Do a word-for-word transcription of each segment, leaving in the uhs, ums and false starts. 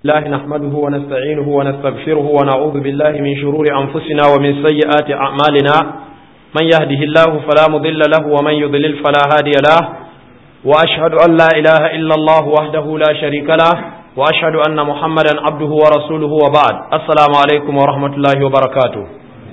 الله نحمده ونستعينه ونستغفره ونعوذ بالله من شرور أنفسنا ومن سيئات أعمالنا من يهده الله فلا مضل له ومن يضلل فلا هادي له وأشهد أن لا إله إلا الله وحده لا شريك له وأشهد أن محمدا عبده ورسوله وبعد السلام عليكم ورحمة الله وبركاته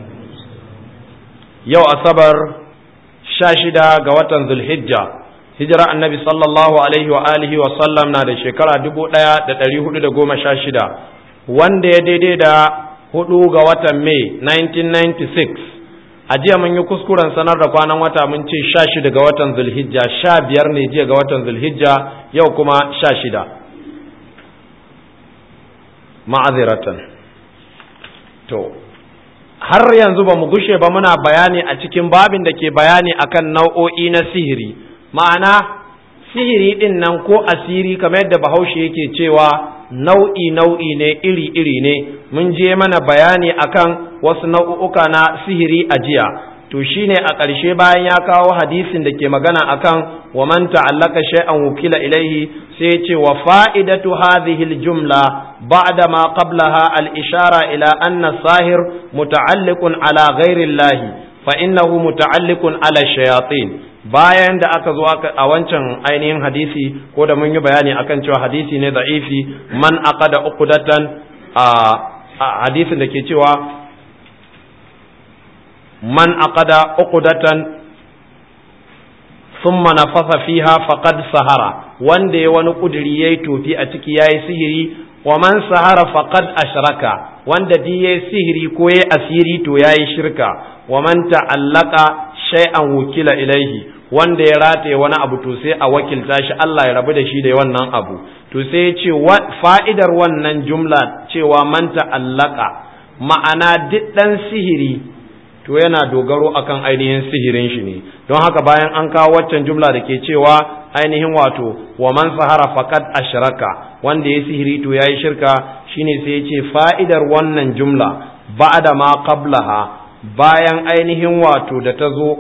يو أصبر شاشدا قوة ذو الحجة hijira annabi sallallahu alaihi wa alihi wa sallam na da shekara dubu ɗaya da ɗari hudu da goma sha shida wanda ya daidai da hudu ga watan mai nineteen ninety-six a jiya mun yi kuskuren sanar da kwanan wata mun ce sha shida ga watan zulhijja sha biyar ne jiya ga watan zulhijja yau kuma sha shida ma'aziratan to har yanzu ba mu gushe ba muna bayani a cikin babin da ke bayani akan nau'o'i na sihiri ma'ana sihiri ɗin nan ko asiri kamar yadda bahaushe yake cewa nau'i nau'i ne iri iri ne mun je mana bayani akan wasu nau'uka na sihiri a jiya to shine a ƙarshe bayan ya kawo hadisin da ke magana akan wa man ta'allaka shay'an wukila ilaihi sai ya ce wa fa'idatu hadhihi al-jumla ba'da ma qablaha al-ishara ila anna sahir muta'alliqun ala ghairi Allah fa innahu muta'alliqun ala shayatin bayan da aka zo a wancan ainihin hadisi ko da mun yi bayani akan cewa hadisi ne da'ifi man aqada uqdatan a hadisin da ke cewa man aqada uqdatan thumma nafasa fiha faqad sahara wanda ya wani kuduri yayi tofi a ciki yayi sihiri wa man sahara faqad ashraka wanda di yayi sihiri ko yayi asiri to yayi shirka wa man ta'allaka shay'an wukila ilaihi wanda ya rataye wani abu to sai a wakilta shi Allah ya rabu da shi da wannan abu to sai ya ce fa'idar wannan jumla cewa man ta'allaka ma'ana duk dan sihiri to yana dogaro akan ainihin sihirin shi ne don haka bayan an kawo waccan jumla da ke cewa ainihin wato wa man sahara faqad ashraka wanda ya sihiri to yayi shirka shine sai ya ce fa'idar wannan jumla ba'da ma qablaha bayan ainihin wato da ta zo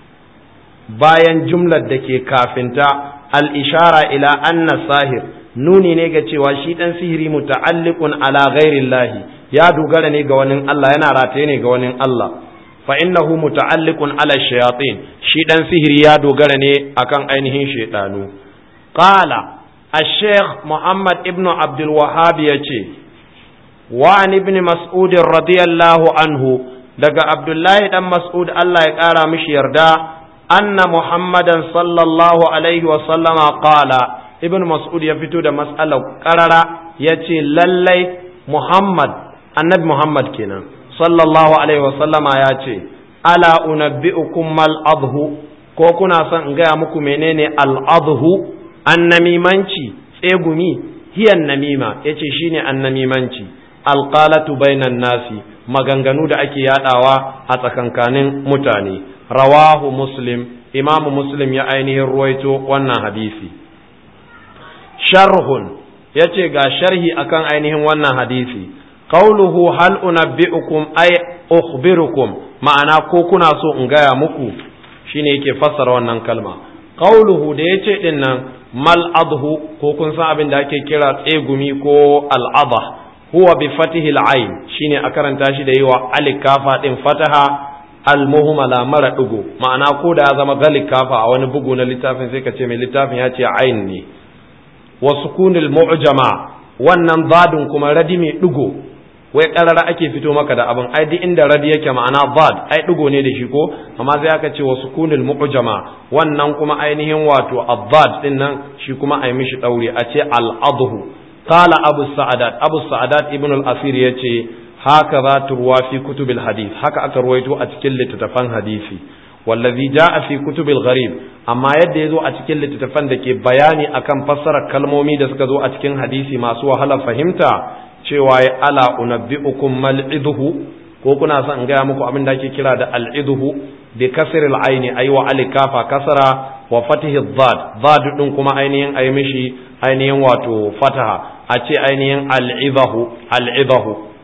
bayan jumlar da ke kafinta al-ishara ila anna sahir nuni ne ga cewa shi dan sihiri muta'alliqun ala ghairillahi ya dogara ne ga wani Allah yana rataye ne ga wani Allah fa innahu muta'alliqun ala shayatin shi dan sihiri ya dogara ne akan ainihin shaytanu qala al-sheikh Muhammad ibn Abdul Wahhab yace wa an ibn Mas'ud radiyallahu anhu daga Abdullahi dan Mas'ud Allah ya kara mishi yarda anna Muhammadan sallallahu alaihi wa sallama qala ibn Mas'ud ya fito da mas'alar qarara yace lallai Muhammad annabi Muhammad kenan sallallahu alaihi wa sallama yace ala unabbiukum mal adhu ko kuna son in gaya muku menene al adhu annamimanci tsegumi hiyan namima yace shine annamimanci alqalatu bainan nasi maganganu da ake yadawa a tsakankanin mutane rawahu muslim imamu muslim ya ainihin ruwaito wannan hadisi sharhun yace ga sharhi akan ainihin wannan hadisi qauluhu hal unabbiukum ay ukhbirukum ma'ana ko kuna so in gaya muku shine yake fassara wannan kalma qauluhu da yace din nan mal adhu ko kun san abin da ake kira tsegumi ko al adha huwa bi fatihi al-ain shine a karanta shi da yiwa alikafa din fataha al-muhmala mara dugo ma'ana ko da ya zama galikafa a wani bugu na littafin sai ka ce mai littafin ya ce ain ne wa sukunil mu'jama wannan zadun kuma radi mai dugo wai karara ake fito maka da abin ai duk inda radi yake ma'ana zad ai dugo ne da shi ko amma sai aka ce wa sukunil mu'jama wannan kuma ainihin wato ad-dad din nan shi kuma ai mishi daure a ce al-adhu قال أبو السعدات أبو السعدات ابن الأثير يتي هكذا تروى في كتب الحديث هكا أكرويتو أتكل لتتفن حديثي والذي جاء في كتب الغريب أما يدي أتكل لتتفن دكي بياني أكم فسر كلمومي دسكزو أتكن حديثي ما سوى هلا فهمتا شواي ألا أنبئكم ما العذه كوكنا سنغا مكو أمن داكي كلا دا العذه بكسر العين أيوة الكافة كسرا وفتح الضاد ضاد دنكما أينين أي مشي أينين واتو فتحها أتي أينين العظه العظه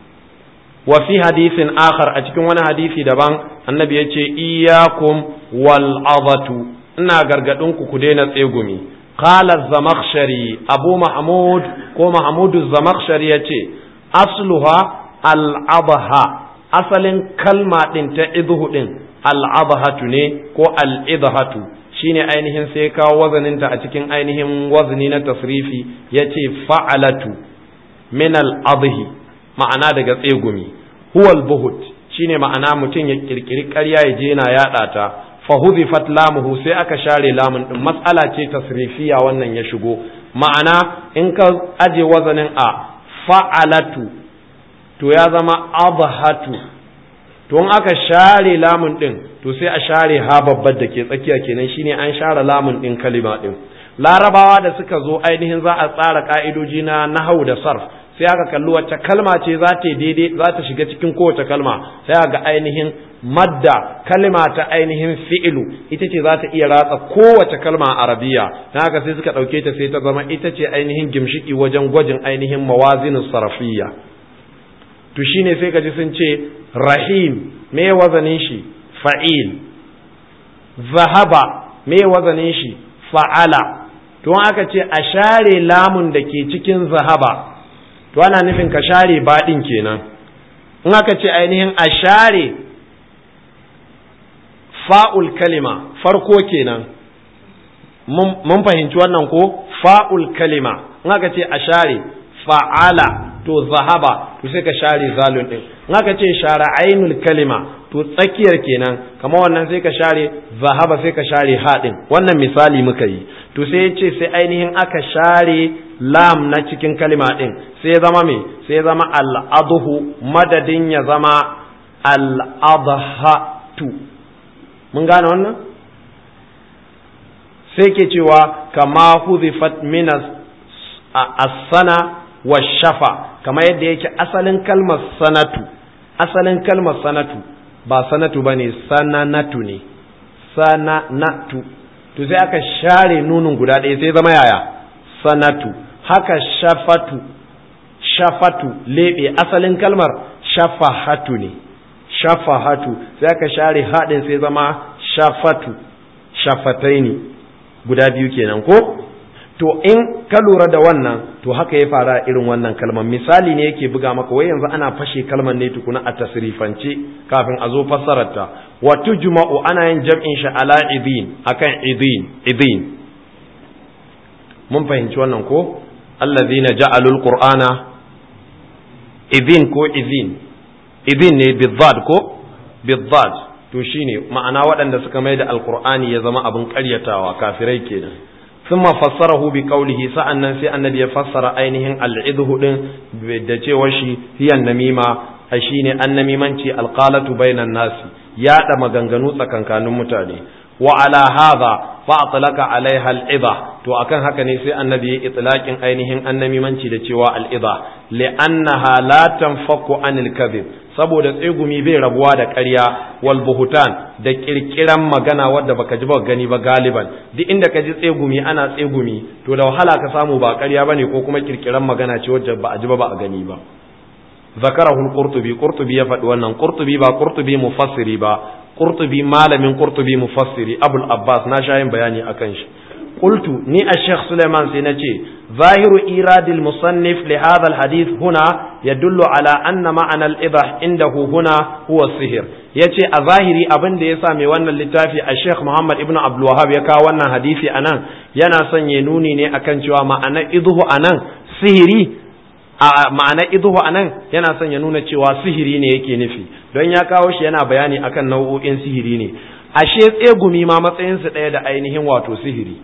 وفي حديث آخر أتكون وانا حديثي دبان النبي يتي إياكم والعظة إنا غرغدونكو كدينة إيغمي قال الزمخشري أبو محمود ko Mahmudu Zamakhshari yace asluha al-adha, asalin kalma din ta idhu din al-adhatu ne ko al-idhatu, shine ainihin sai kawo wazanin ta a cikin ainihin wazni na tasrifi yace fa'alatu min al-adhi, ma'ana daga tsegumi, huwa al-buhut shine ma'ana mutum ya kirkiri ƙarya ya je na yada ta, fa hudhifat lamuhu sai aka share lamun din. Mas'ala ce tasrifiya wannan ya shigo, ma'ana in ka aje wazanin a fa'alatu to ya zama adhatu, to in aka share lamun din to sai a share ha babbar da ke tsakiya kenan, shine an share lamun din kalima din. Larabawa da suka zo ainihin za a tsara ka'idoji na nahwu da sarf, sai aka kalli wacce kalma ce za ta daidai za ta shiga cikin kowace kalma, sai aka ga ainihin madda kalma ta ainihin fi'ilu ita ce za ta iya ratsa kowace kalma a arabiya, dan haka sai suka dauke ta sai ta zama ita ce ainihin gimshiki wajen gwajin ainihin mawazinus sarfiyya. To shine sai ka ji sun ce rahim, me wazanin shi fa'il, zahaba me wazanin shi fa'ala. To aka ce a share lamun da ke cikin zahaba, to ana nufin ka share baɗin kenan. In aka ce ainihin a share fa'ul kalima farko kenan, mun fahimci wannan ko fa'ul kalima. In aka ce a share fa'ala to zahaba, to sai ka share zalun din. In aka ce share ainul kalima to tsakiyar kenan, kamar wannan sai ka share zahaba sai ka share haɗin. Wannan misali muka yi. To sai ya ce sai ainihin aka share lam na cikin kalima ɗin, sai ya zama me sai ya zama al'adhu madadin ya zama al'adhatu. Mun gane wannan? Sai ke cewa kama hudhifat min as-sana wa shafa, kama yadda yake asalin kalmar sanatu, asalin kalmar sanatu ba sanatu bane sananatu ne, sananatu. To sai aka share nunun guda ɗaya sai zama yaya sanatu. Haka shafatu, shafatu lebe, asalin kalmar shafahatu ne, shafahatu sai aka share haɗin sai zama shafatu, shafataini guda biyu kenan ko. To in ka lura da wannan, to haka ya fara irin wannan kalmar. Misali ne yake buga maka, wai yanzu ana fashe kalmar ne tukuna a tasrifance kafin a zo fassararta. Wa tujma'u ana yin jam'in shi ala idin, akan idin, idin. Mun fahimci wannan ko? Allazina ja'alul qur'ana idin ko idin, idin ne bidzad ko bidzad. To shine ma'ana waɗanda suka mai da alqur'ani ya zama abin ƙaryatawa, kafirai kenan. ثم فسره بقوله sa'annan sai annabi ya fassara ainihin al'idhu din da cewa shi hiya namima, shine annamimanci alqalatu bainan nasi, yaɗa maganganu tsakankanin mutane. Wa ala hadha fa atlaka alaiha al'idha, to akan haka ne sai annabi ya itlaqin ainihin annamimanci da cewa al'idha, li'annaha la tanfaku anil kadhib, saboda tsegumi bai rabuwa da ƙarya, wal buhutan da kirkiran magana wadda baka ji ba gani ba. Galiban duk inda ka ji tsegumi ana tsegumi, to da wahala ka samu ba ƙarya bane ko kuma kirkiran magana ce wadda ba a ji ba ba a gani ba. zakarahu al-qurtubi, qurtubi ya faɗi wannan. Qurtubi ba qurtubi mufassiri ba, qurtubi malamin qurtubi mufassiri abul abbas, na shayin bayani akan shi. قلت ني الشيخ سليمان سينتي ظاهر إيراد المصنف لهذا الحديث هنا يدل على أن معنى الإباح عنده هنا هو السحر. يتي الظاهري أبن دي سامي وانا اللتافي الشيخ محمد ابن عبد الوهاب يكا وانا حديثي أنا ينا سنينوني ني أكن شوى معنى إذه أنا سحري ma'ana idhu anan yana son ya nuna cewa sihiri ne yake nufi, don ya kawo shi yana bayani akan nau'o'in sihiri ne. Ashe tsegumi ma matsayinsa ɗaya da ainihin wato sihiri,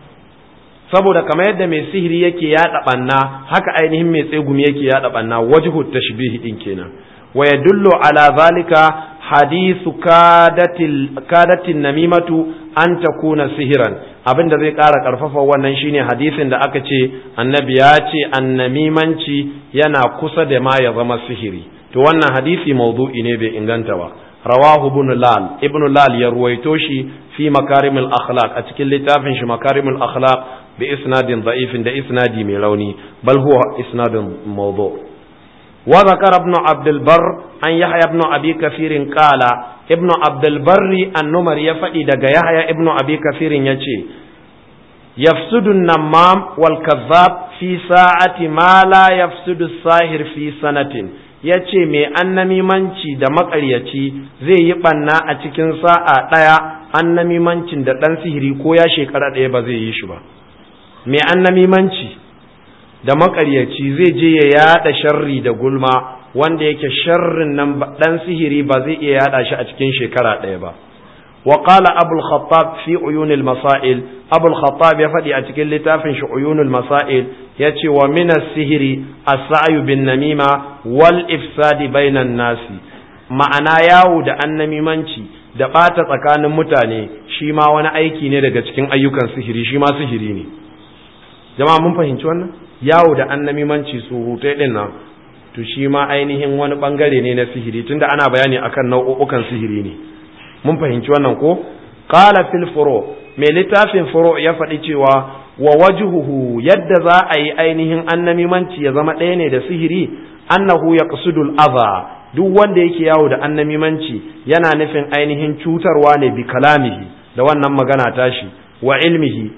saboda kamar yadda mai sihiri yake yaɗa ɓanna, haka ainihin mai tsegumi yake yaɗa ɓanna. wajhu tashbihi din kenan. Wa yadullu ala zalika hadithu kadatil kadatin namimatu an takuna sihiran. Abin da zai ƙara ƙarfafa wannan shine hadisin da aka ce annabi ya ce annamimanci yana kusa da ma ya zama sihiri. To wannan hadisi mawdu'i ne, bai inganta ba. Rawahu ibn Lal, ibn Lal ya ruwaito shi fi makarimul akhlaq, a cikin littafin shi makarimul akhlaq bi isnadin da'ifin, da isnadi mai rauni, bal huwa isnadun mawdu'. Wa zakara ibn Abd al-Barr an Yahya ibn Abi Kathir qala, ibn Abd al-Barr an-Numari ya faɗi daga Yahya ibn Abi Kathir yace yafsudu an-namam wal kadhab fi sa'ati ma la yafsudu as-sahir fi sanatin, yace mai annamimanci da makaryaci zai yi banna a cikin sa'a daya annamimancin da dan sihiri ko ya shekara daya ba zai yi shi ba. mai annamimanci da makaryaci zai je ya yada sharri da gulma wanda yake sharrin nan dan sihiri ba zai iya yada shi a cikin shekara ɗaya ba. wa qala abul khattab fi uyun al masail, abul khattab ya faɗi a cikin littafin shi uyun al masail yace wa min as-sihri as-sa'yu bin namima wal ifsadi bainan nasi, ma'ana yawo da annamimanci da bata tsakanin mutane shi ma wani aiki ne daga cikin ayyukan sihiri, shi ma sihiri ne. jama'a mun fahimci wannan? yawo da annamimanci surutai din nan to shi ma ainihin wani bangare ne na sihiri, tunda ana bayani akan nau'ukan sihiri ne. mun fahimci wannan ko? qala fil furu, mai littafin furu ya faɗi cewa wa wajhuhu, yadda za a yi ainihin annamimanci ya zama ɗaya ne da sihiri, annahu yaqsudul adha, duk wanda yake yawo da annamimanci yana nufin ainihin cutarwa ne bi kalamihi, da wannan magana tashi, wa ilmihi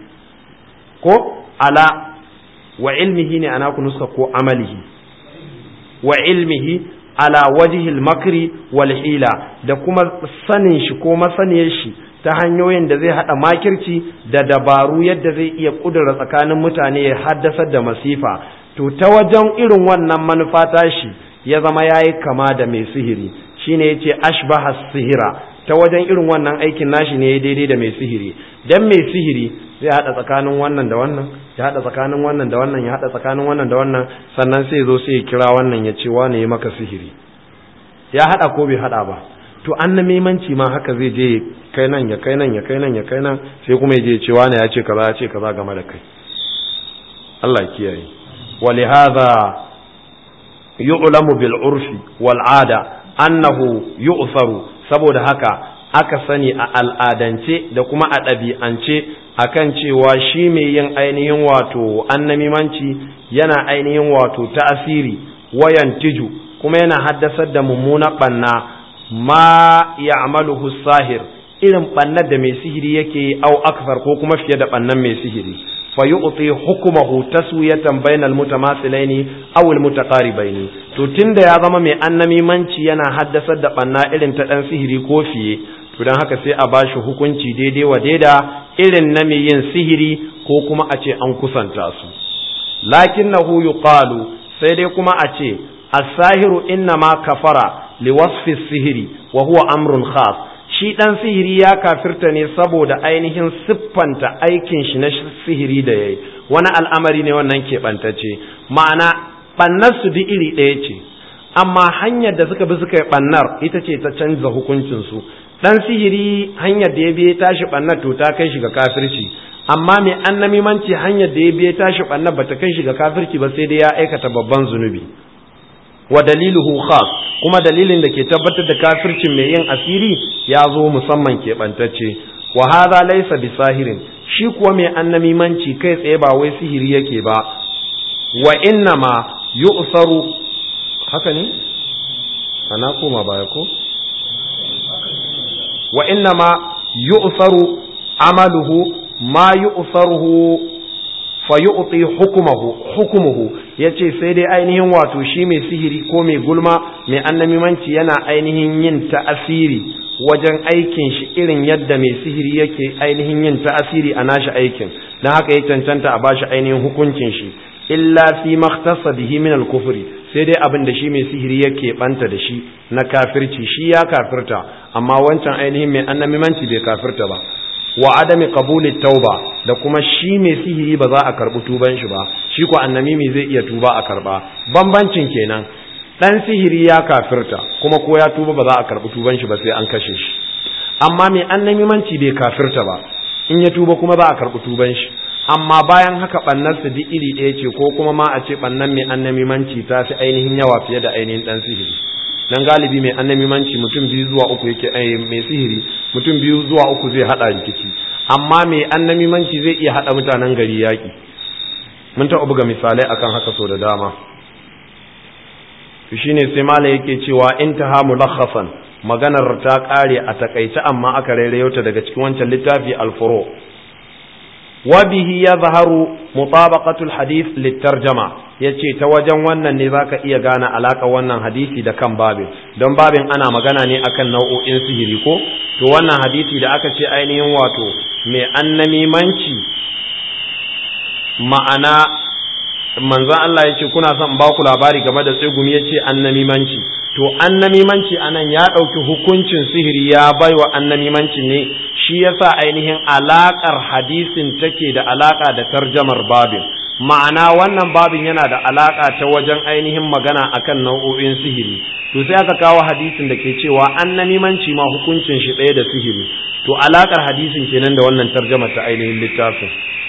ko ala wa ilmihi ne ana ku nuska ko amalihi, wa ilmihi ala wajihil makri wal hila, da kuma sanin shi ko masaniyar shi ta hanyoyin da zai hada makirci da dabaru yadda zai iya kudura tsakanin mutane ya haddasar da masifa. To ta wajen irin wannan manufa tashi ya zama yayi kama da mai sihiri, shine yace ashbaha sihira, ta wajen irin wannan aikin nashi ne daidai da mai sihiri. Dan mai sihiri zai hada tsakanin wannan da wannan, ya hada tsakanin wannan da wannan, ya hada tsakanin wannan da wannan, sannan sai zo sai ya kira wannan ya ce wane ya maka sihiri. Ya hada ko bai hada ba? To annamimanci ma haka zai je kai nan ya kai nan ya kai nan ya kai nan, sai kuma ya je ce wane ya ce kaza ya ce kaza game da kai. Allah kiyaye. ولهذا يعلم بالعرف والعادة أنه يؤثر, saboda haka aka sani a al'adance da kuma a ɗabi'ance akan cewa shi mai yin ainihin wato annamimanci yana ainihin wato ta'asiri wayan tiju, kuma yana haddasar da mummuna ɓanna ma ya'maluhu sahir, irin ɓannar da mai sihiri yake au akthar ko kuma fiye da ɓannan mai sihiri. fayu'ti hukmuhu taswiyatan bainal mutamathilaini aw al mutaqaribaini, to tunda ya zama mai annamimanci yana haddasar da banna irin ta dan sihiri ko fiye, to dan haka sai a bashi hukunci daidai wa daida irin na mai yin sihiri ko kuma a ce an kusanta su. lakinnahu yuqalu, sai dai kuma a ce as-sahiru inna ma kafara liwasfi as-sihri wa huwa amrun khas, shi ɗan sihiri ya kafirta ne saboda ainihin siffanta aikin shi na sihiri da yayi, wani al'amari ne wannan keɓantacce, ma'ana ɓannar su duk iri ɗaya ce, amma hanyar da suka bi suka yi ɓannar ita ce ta canza hukuncinsu. ɗan sihiri hanyar da ya biye tashi ɓannar to ta kai shi ga kafirci, amma mai annamimanci hanyar da ya biye tashi ɓannar ba ta kai shi ga kafirci ba, sai dai ya aikata babban zunubi. wa daliluhu khas, kuma dalilin da ke tabbatar da kafircin mai yin asiri ya zo musamman keɓantacce. wa hadha laysa bisahirin, shi kuwa mai annamimanci kai tsaye ba wai sihiri yake ba. wa inna ma yu'saru, haka ne ana koma baya ko? wa inna ma yu'saru amaluhu ma yu'saruhu fayu'ti hukmuhu hukmuhu, yace sai dai ainihin wato shi mai sihiri ko mai gulma mai annamimanci yana ainihin yin ta'asiri wajen aikin shi irin yadda mai sihiri yake ainihin yin ta'asiri a nashi aikin, dan haka ya cancanta a bashi ainihin hukuncin shi, illa fi makhtasa bihi min al-kufri, sai dai abin da shi mai sihiri yake banta da shi na kafirci, shi ya kafirta amma wancan ainihin mai annamimanci bai kafirta ba. wa adami qabulit tauba, da kuma shi mai sihiri ba za a karbi tuban shi ba, shi ko annamimi zai iya tuba a karba. Bambancin kenan, dan sihiri ya kafirta kuma ko ya tuba ba za a karbi tuban shi ba sai an kashe shi, amma mai annamimanci bai kafirta ba, in ya tuba kuma za a karbi tuban shi. amma bayan haka bannar su duk iri ɗaya ce, ko kuma ma a ce bannan mai annamimanci ta fi ainihin yawa fiye da ainihin dan sihiri. dan galibi mai annamimanci mutum biyu zuwa uku yake, mai sihiri mutum biyu zuwa uku zai hada rikici, amma mai annamimanci zai iya hada mutanen gari yaki. mun ta buga misalai akan haka so da dama. to shine sai mala yake cewa intaha mulakhasan, maganar ta kare a takaice amma aka rairayo ta daga cikin wancan littafi al-furu. wa bihi yadhharu mutabaqatu alhadith litarjama yace ta wajen wannan ne zaka iya gane alaka wannan hadisi da kan babin don babin ana magana ne akan nau'o'in sihiri ko to wannan hadisi da aka ce ainihin wato mai annamimanci ma'ana manzon Allah yace kuna son ba ku labari game da tsegumi yace annamimanci to annamimanci anan ya dauki hukuncin sihiri ya baiwa annamimanci ne shi yasa ainihin alakar hadisin take da alaka da tarjamar babin ma'ana wannan babin yana da alaka ta wajen ainihin magana akan nau'o'in sihiri to sai aka kawo hadisin da ke cewa annamimanci ma hukuncin shi ɗaya da sihiri to alakar hadisin kenan da wannan tarjamar ta ainihin littafin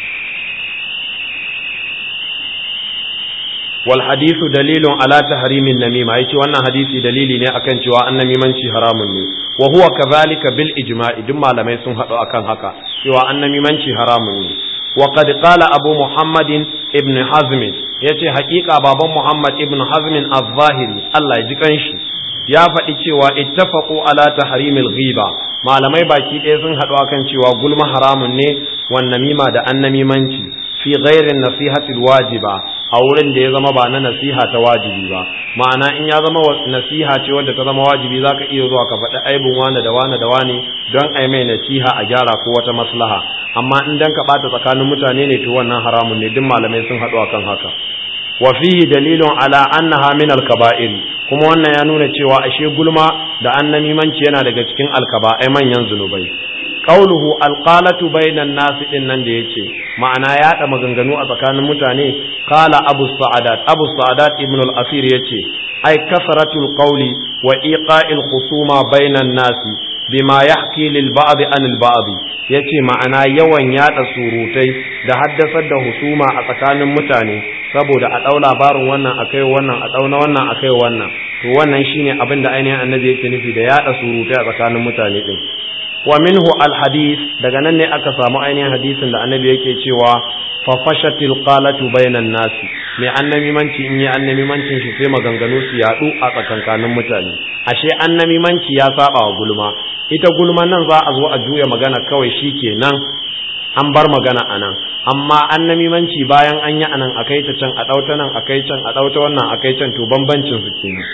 wal hadithu dalilun ala tahrimin namima yace wannan hadisi dalili ne akan cewa annamimanci haramun ne wa huwa kadhalika bil ijma'i duk malamai sun hado akan haka cewa annamimanci haramun ne wa qad qala abu muhammadin ibn hazm yace haƙiƙa baban muhammad ibn hazm az-zahiri Allah ya ji kanshi ya faɗi cewa ittafaqu ala tahrimil ghiba malamai baki ɗaya sun hado akan cewa gulma haramun ne wan namima da annamimanci fi ghairin nasihatil wajiba a wurin da ya zama ba na nasiha ta wajibi ba ma'ana in ya zama nasiha ce wadda ta zama wajibi zaka iya zuwa ka faɗi aibin wani da wani da wani don ai mai nasiha a gyara ko wata maslaha amma in dan ka bata tsakanin mutane ne to wannan haramun ne duk malamai sun haɗu akan haka wa fihi dalilun ala annaha min al-kaba'ir kuma wannan ya nuna cewa ashe gulma da annamimanci yana daga cikin al-kaba'ai manyan zunubai qauluhu alqalatu bainan nas din nan da yace ma'ana ya da maganganu a tsakanin mutane qala abu sa'adat abu sa'adat ibn al-asir yace ay kasratul qawli wa iqa'il khusuma bainan nas bima yahki lil ba'd an al ba'd yace ma'ana yawan yada surutai da haddasar da husuma a tsakanin mutane saboda a dau labarin wannan akai wannan a dauna wannan akai wannan to wannan shine abin da ainihin annabi yake nufi da yada surutai a tsakanin mutane din wa minhu alhadith daga nan ne aka samu ainihin hadisin da annabi yake cewa fa fashatil qalatu bainan nas mai annamimanci in yi annamimancin shi sai maganganu su yadu a tsakankanin mutane ashe annamimanci ya saba wa gulma ita gulma nan za a zo a juya magana kawai shikenan an bar magana anan amma annamimanci bayan an yi anan akai ta can a dauta nan akai can a dauta wannan akai can to bambancin su kenan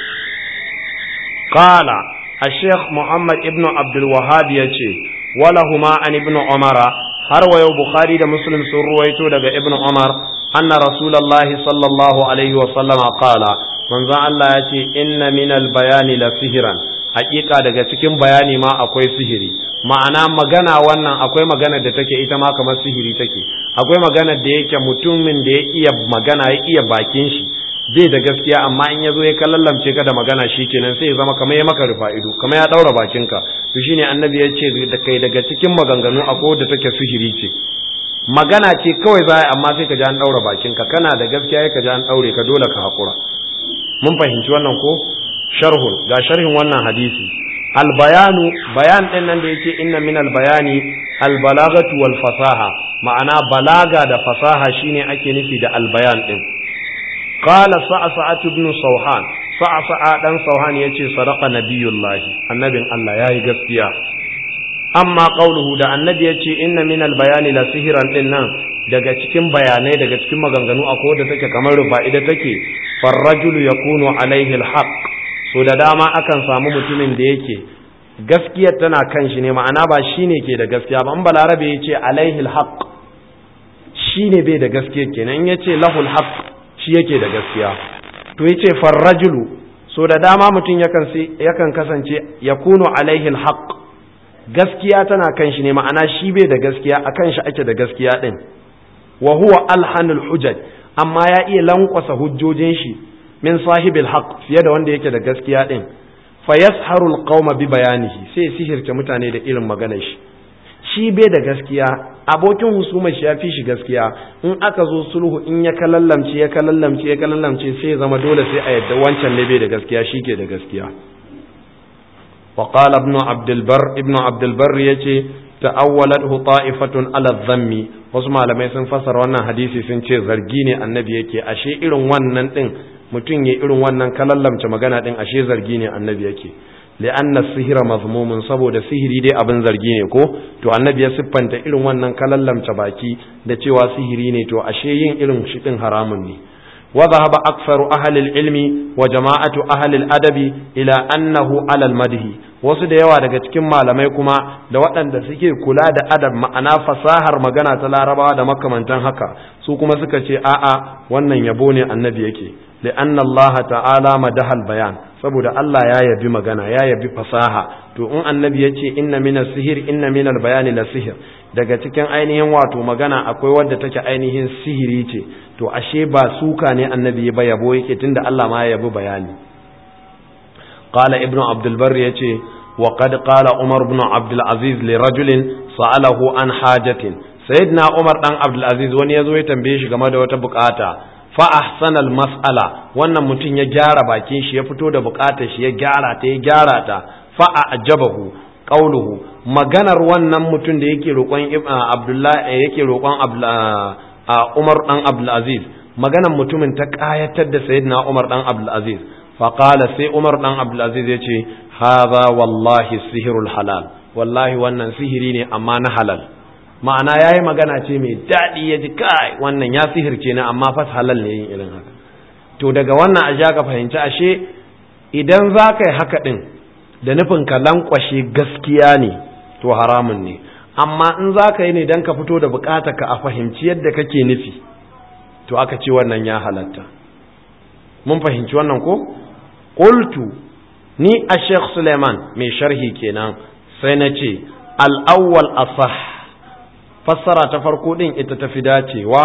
qala الشيخ محمد ابن عبد الوهاب يجي ولهما عن ابن عمر هروى بخاري ده مسلم سرويته ده ابن عمر أن رسول الله صلى الله عليه وسلم قال من ذا الله يجي إن من البيان لسهرا حقيقة daga cikin bayani ma akwai sihiri ma'ana magana wannan akwai magana da take ita ma kamar sihiri take akwai magana da yake mutumin da ya iya magana ya iya bakin shi bai da gaskiya amma in yazo ya kallallamce ka da magana shikenan sai ya zama kamar ya maka rufa ido kamar ya daura bakinka to shine annabi ya ce da kai daga cikin maganganu akwai da take sihiri ce magana ce kawai zai amma sai ka ji an daura bakinka kana da gaskiya ka ji an daure ka dole ka hakura mun fahimci wannan ko sharhun ga sharhin wannan hadisi al bayanu bayan din nan da yake inna min al bayani al balagatu wal fasaha ma'ana balaga da fasaha shine ake nufi da al bayan din قال صعصعة بن صوحان صعصعة دان صوحان يجي صدق نبي الله النبي الله ياي gaskiya amma qauluhu da annabi yace inna min albayani la sihran dinnan daga cikin bayanai daga cikin maganganu akwai da take kamar rufa'ida take farrajulu yakunu alaihi alhaq so da dama akan samu mutumin da yake gaskiya tana kan shi ne ma'ana ba shine ke da gaskiya ba an balarabe yace alaihi alhaq shine bai da gaskiya kenan yace lahul haqq shi yake da gaskiya to yace farrajulu so da dama mutum yakan yakan kasance yakunu alaihi alhaq gaskiya tana kan shi ne ma'ana shi bai da gaskiya akan shi ake da gaskiya din wa huwa alhanul hujaj amma ya iya lankwasa hujjojin shi min sahibil haqq fiye da wanda yake da gaskiya din fa yasharul qauma bi bayanihi sai sihirce mutane da irin maganar shi shi bai da gaskiya abokin husumar shi ya fi shi gaskiya in aka zo sulhu in ya kalallamce ya kalallamce ya kalallamce sai zama dole sai a yadda wancan ne bai da gaskiya shi ke da gaskiya wa qala ibn abd albar ibn abd albar yace ta'awwalathu ta'ifatun ala dhammi wasu malamai sun fasara wannan hadisi sun ce zargi ne annabi yake ashe irin wannan din mutum ya irin wannan kalallamce magana din ashe zargi ne annabi yake li'anna as-sihra mazmumun saboda sihiri dai abin zargi ne ko to annabi ya siffanta irin wannan kalallamta baki da cewa sihiri ne to ashe yin irin shi din haramun ne wa dhahaba aktharu ahli al-ilmi wa jama'atu ahli al-adabi ila annahu ala al-madhi wasu da yawa daga cikin malamai kuma da waɗanda suke kula da adab ma'ana fasahar magana ta larabawa da makamantan haka su kuma suka ce a'a wannan yabo ne annabi yake li'anna Allah ta'ala madahal bayan saboda Allah ya yabi magana ya yabi fasaha to in annabi ya ce inna minas sihir inna minal bayani la sihir daga cikin ainihin wato magana akwai wadda take ainihin sihiri ce to ashe ba suka ne annabi ba yabo yake tunda Allah ma ya yabi bayani qala ibnu abdul barr yace wa qad qala umar ibn abdul aziz li rajulin sa'alahu an hajatin sayyidina umar dan abdul aziz wani yazo ya tambaye shi game da wata bukata fa ahsanal mas'ala wannan mutum ya gyara bakin shi ya fito da bukatar shi ya gyara ta ya gyara ta fa ajabahu qauluhu maganar wannan mutum da yake roƙon Abdullahi yake roƙon Umar dan Abdul Aziz maganar mutumin ta kayatar da sayyidina Umar dan Abdul Aziz fa qala sai Umar dan Abdul Aziz yace hadha wallahi sihrul halal wallahi wannan sihiri ne amma na halal ma'ana ya yi magana ce mai daɗi ya ji kai wannan ya sihirce na amma fas halal ne yin irin haka to daga wannan a ka fahimci ashe idan za ka yi haka ɗin da nufin ka lankwashe gaskiya ne to haramun ne amma in za ka yi ne don ka fito da bukata ka a fahimci yadda kake nufi to aka ce wannan ya halatta mun fahimci wannan ko qultu ni a Sheikh Suleiman mai sharhi kenan sai na ce al-awwal asah fassara ta farko din ita tafi dacewa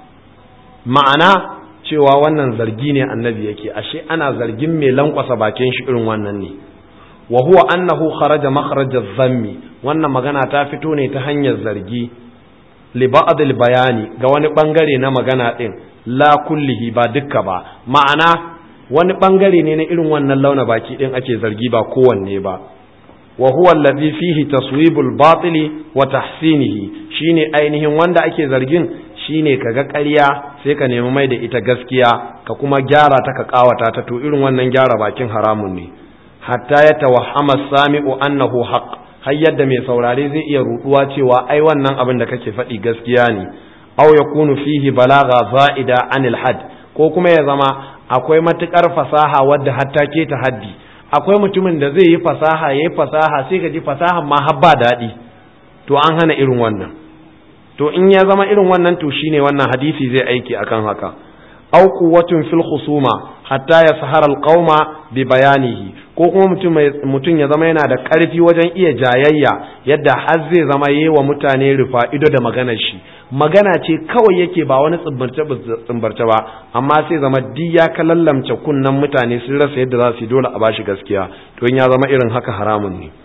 ma'ana cewa wannan zargi ne annabi yake ashe ana zargin mai lankwasa bakin shi irin wannan ne wa huwa annahu kharaja makhraj adh-dhammi wannan magana ta fito ne ta hanyar zargi li ba'd al-bayani ga wani bangare na magana din la kullihi ba dukka ba ma'ana wani bangare ne na irin wannan launa baki din ake zargi ba kowanne ba wa huwa alladhi fihi taswibul batili wa tahsinihi shine ainihin wanda ake zargin shine kaga ƙarya sai ka nemi mai da ita gaskiya ka kuma gyara ta ka kawata ta to irin wannan gyara bakin haramun ne hatta ya tawahhama sami'u annahu haqq har yadda mai saurare zai iya ruduwa cewa ai wannan abin da kake faɗi gaskiya ne aw yakunu fihi balagha za'ida anil had ko kuma ya zama akwai matukar fasaha wadda hatta ke ta haddi akwai mutumin da zai yi fasaha yayi fasaha sai ka ji fasahan ma har ba daɗi to an hana irin wannan to in ya zama irin wannan to shine wannan hadisi zai aiki akan haka aw quwwatun fil khusuma hatta yasahara alqauma bi bayanihi ko kuma mutum mutum ya zama yana da ƙarfi wajen iya jayayya yadda har zai zama yewa mutane rufa ido da maganar shi magana ce kawai yake ba wani tsumbarce tsumbarce ba amma sai zama duk ya kalallamce kunnan mutane sun rasa yadda za su yi dole a bashi gaskiya to in ya zama irin haka haramun ne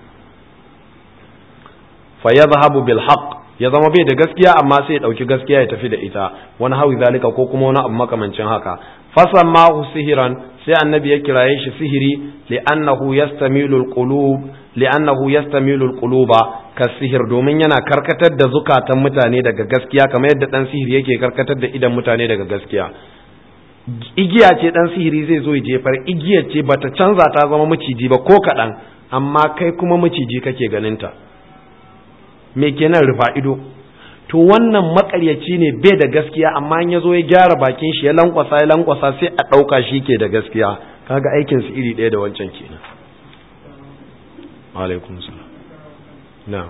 fa yadhhabu bil haqq ya zama bai da gaskiya amma sai ya dauki gaskiya ya tafi da ita wani hawi zalika ko kuma wani abu makamancin haka fasammahu sihiran sai annabi ya kiraye shi sihiri li'annahu yastamilu alqulub li'annahu yastamilu alquluba kasihir domin yana karkatar da zukatan mutane daga gaskiya kamar yadda dan sihiri yake karkatar da idan mutane daga gaskiya igiya ce dan sihiri zai zo ya jefar igiyar ce bata canza ta zama maciji ba ko kadan amma kai kuma maciji kake ganinta me kenan rufa ido to wannan makaryaci ne bai da gaskiya amma in yazo ya gyara bakin shi ya lankwasa ya lankwasa sai a dauka shi ke da gaskiya kaga aikin su iri ɗaya da wancan kenan alaikum salam na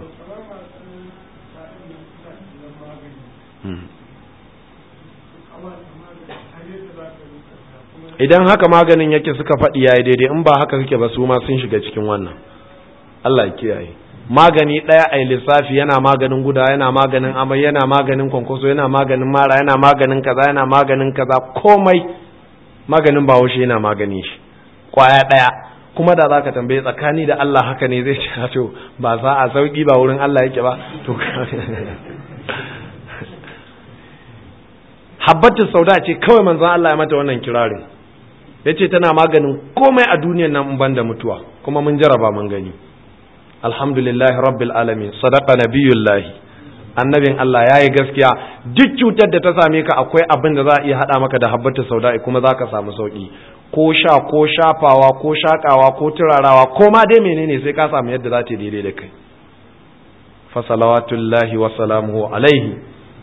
idan haka maganin yake suka faɗi yayi daidai in ba haka kake ba su ma sun shiga cikin wannan Allah ya kiyaye magani ɗaya a lissafi yana maganin guda yana maganin amai yana maganin kwankwaso yana maganin mara yana maganin kaza yana maganin kaza komai maganin bahaushe yana magani shi kwaya ɗaya kuma da zaka tambaye tsakani da Allah haka ne zai ce to ba za a sauki ba wurin Allah yake ba to habbatu sauda ce kawai manzon Allah ya mata wannan kirarin yace tana maganin komai a duniyar nan in banda mutuwa kuma mun jaraba mun gani alhamdulillah rabbil alamin sadaqa nabiyullah annabin Allah yayi gaskiya duk cutar da ta same ka akwai abin da za a iya hada maka da habbatu sauda kuma zaka samu sauki ko sha ko shafawa ko shakawa ko turarawa ko ma dai menene sai ka samu yadda za ta daidai da kai fa salawatullahi wa salamuhu alaihi.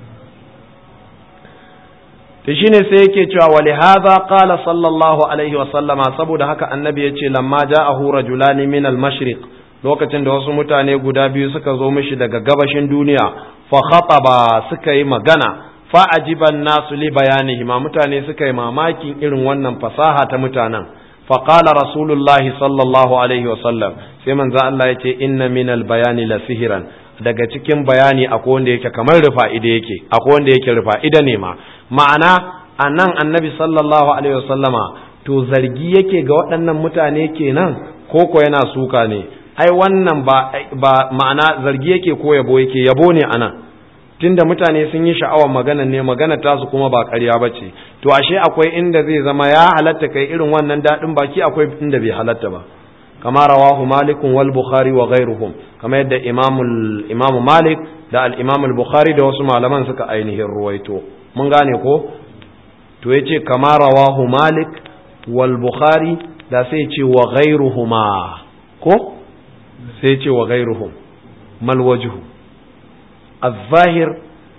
to shine sai yake cewa wali hadha qala sallallahu alaihi wa sallama, saboda haka annabi yace lamma ja'ahu rajulani min al-mashriq, lokacin da wasu mutane guda biyu suka zo mishi daga gabashin duniya, fa khataba, suka yi magana, fa ajiban nasu li bayanihi, ma mutane suka yi mamakin irin wannan fasaha ta mutanen. fa qala rasulullahi sallallahu alaihi wa sallam, sai manzo Allah yace inna min al-bayani la sihran, daga cikin bayani akwai wanda yake kamar rufa ida yake, akwai wanda yake rufa ida ne ma. Ma'ana anan annabi sallallahu alaihi wa sallama to zargi yake ga waɗannan mutane kenan ko ko yana suka ne? ai wannan ba ba ma'ana zargi yake ko yabo yake, yabo ne anan, tunda mutane sun yi sha'awar magana ne, magana ta su kuma ba ƙarya bace. To ashe akwai inda zai zama ya halatta kai irin wannan dadin baki, akwai inda bai halatta ba. kama rawahu Malik wal Bukhari wa ghayruhum, kama yadda Imam Imam Malik da al-Imam al-Bukhari da wasu malaman suka ainihin ruwaito. Mun gane ko? To yace kama rawahu Malik wal Bukhari, da sai ce wa ghayruhuma, ko sai ce wa ghayruhum, mal wajhu az-zahir,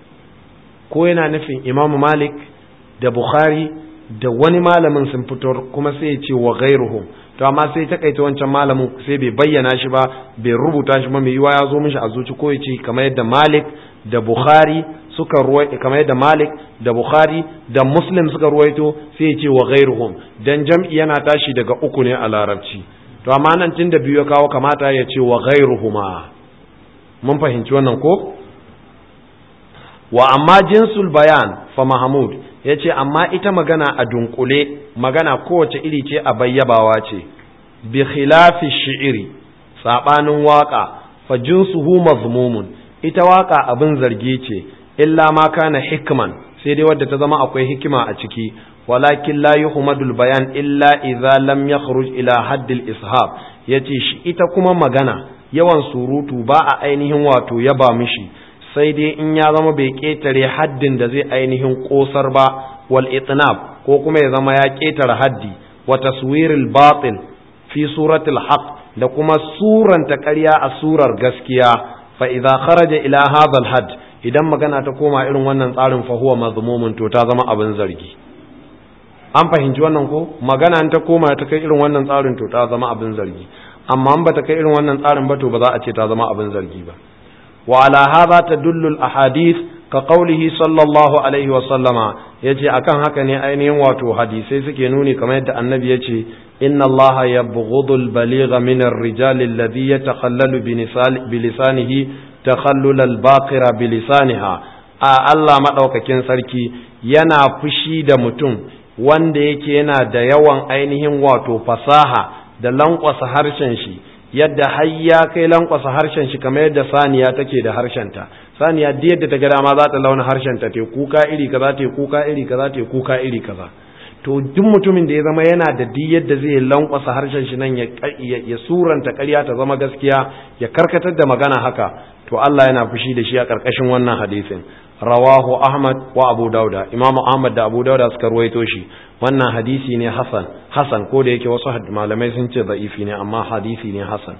ko yana nufin Imam Malik da Bukhari da wani malamin sun fito, kuma sai ya ce wa ghayruhum. To amma sai takaita wancan malamin, sai bai bayyana shi ba, bai rubuta shi ba, mai yiwa ya zo mishi a zuci, ko ya ce kamar yadda Malik da Bukhari suka ruwaito, kamar yadda Malik da Bukhari da Muslim suka ruwaito, sai ya ce wa ghayruhum, dan jam'i yana tashi daga uku ne a larabci. To amma nan tun da biyu ya kawo, kamata ya ce wa ghayruhuma. Mun fahimci wannan ko? Wa amma jinsul bayan fa Mahmud, yace amma ita magana a dunkule, magana kowace iri ce a bayyabawa ce, bi khilafi shi'iri, sabanin waka, fa jinsuhu mazmumun, ita waka abin zargi ce, illa ma kana hikman, sai dai wadda ta zama akwai hikima a ciki, walakin la yuhmadul bayan illa idza lam yakhruj ila haddil ishab, yace shi ita kuma magana yawan surutu ba a ainihin wato yaba mishi, sai dai in ya zama bai ketare haddin da zai ainihin kosar ba, wal itnab, ko kuma ya zama ya ketare haddi, wa taswiril batil fi suratil haqq, da kuma suranta ƙarya a surar gaskiya. Fa idza kharaja ila hadha al hadd, idan magana ta koma irin wannan tsarin, fa huwa mazmumun, to ta zama abin zargi. An fahimci wannan ko? Magana ta koma ta kai irin wannan tsarin, to ta zama abin zargi. Amma an ba ta kai irin wannan tsarin ba, to ba za a ce ta zama abin zargi ba. وعلى هذا تدل الأحاديث كقوله صلى الله عليه وسلم، يجي أكان هكذا أينهم واتو حديثي سكينوني كما يدى النبي يجي إن الله يبغض البليغ من الرجال الذي يتخلل بلسانه تخلل الباقر بلسانها. الله مدوكاكين sarki yana fushi da mutum wanda yake yana da yawan ainihin wato fasaha da lankwasa harshen shi, yadda har ya kai lankwasa harshen shi kamar yadda saniya take da harshenta. Saniya da yadda ta ga dama za ta launa harshenta, ta kuka iri kaza, ta kuka iri kaza, ta kuka iri kaza. To duk mutumin da ya zama yana da di yadda zai lankwasa harshen shi nan ya, ya suranta ƙarya ta zama gaskiya, ya karkatar da magana haka, to Allah yana fushi da shi a ƙarƙashin wannan hadisin. Rawahu Ahmad wa Abu Dauda, Imam Ahmad da Abu Dauda suka ruwaito shi. Wannan hadisi ne hasan, hasan ko da yake wasu malamai sun ce da'ifi ne, amma hadisi ne hasan.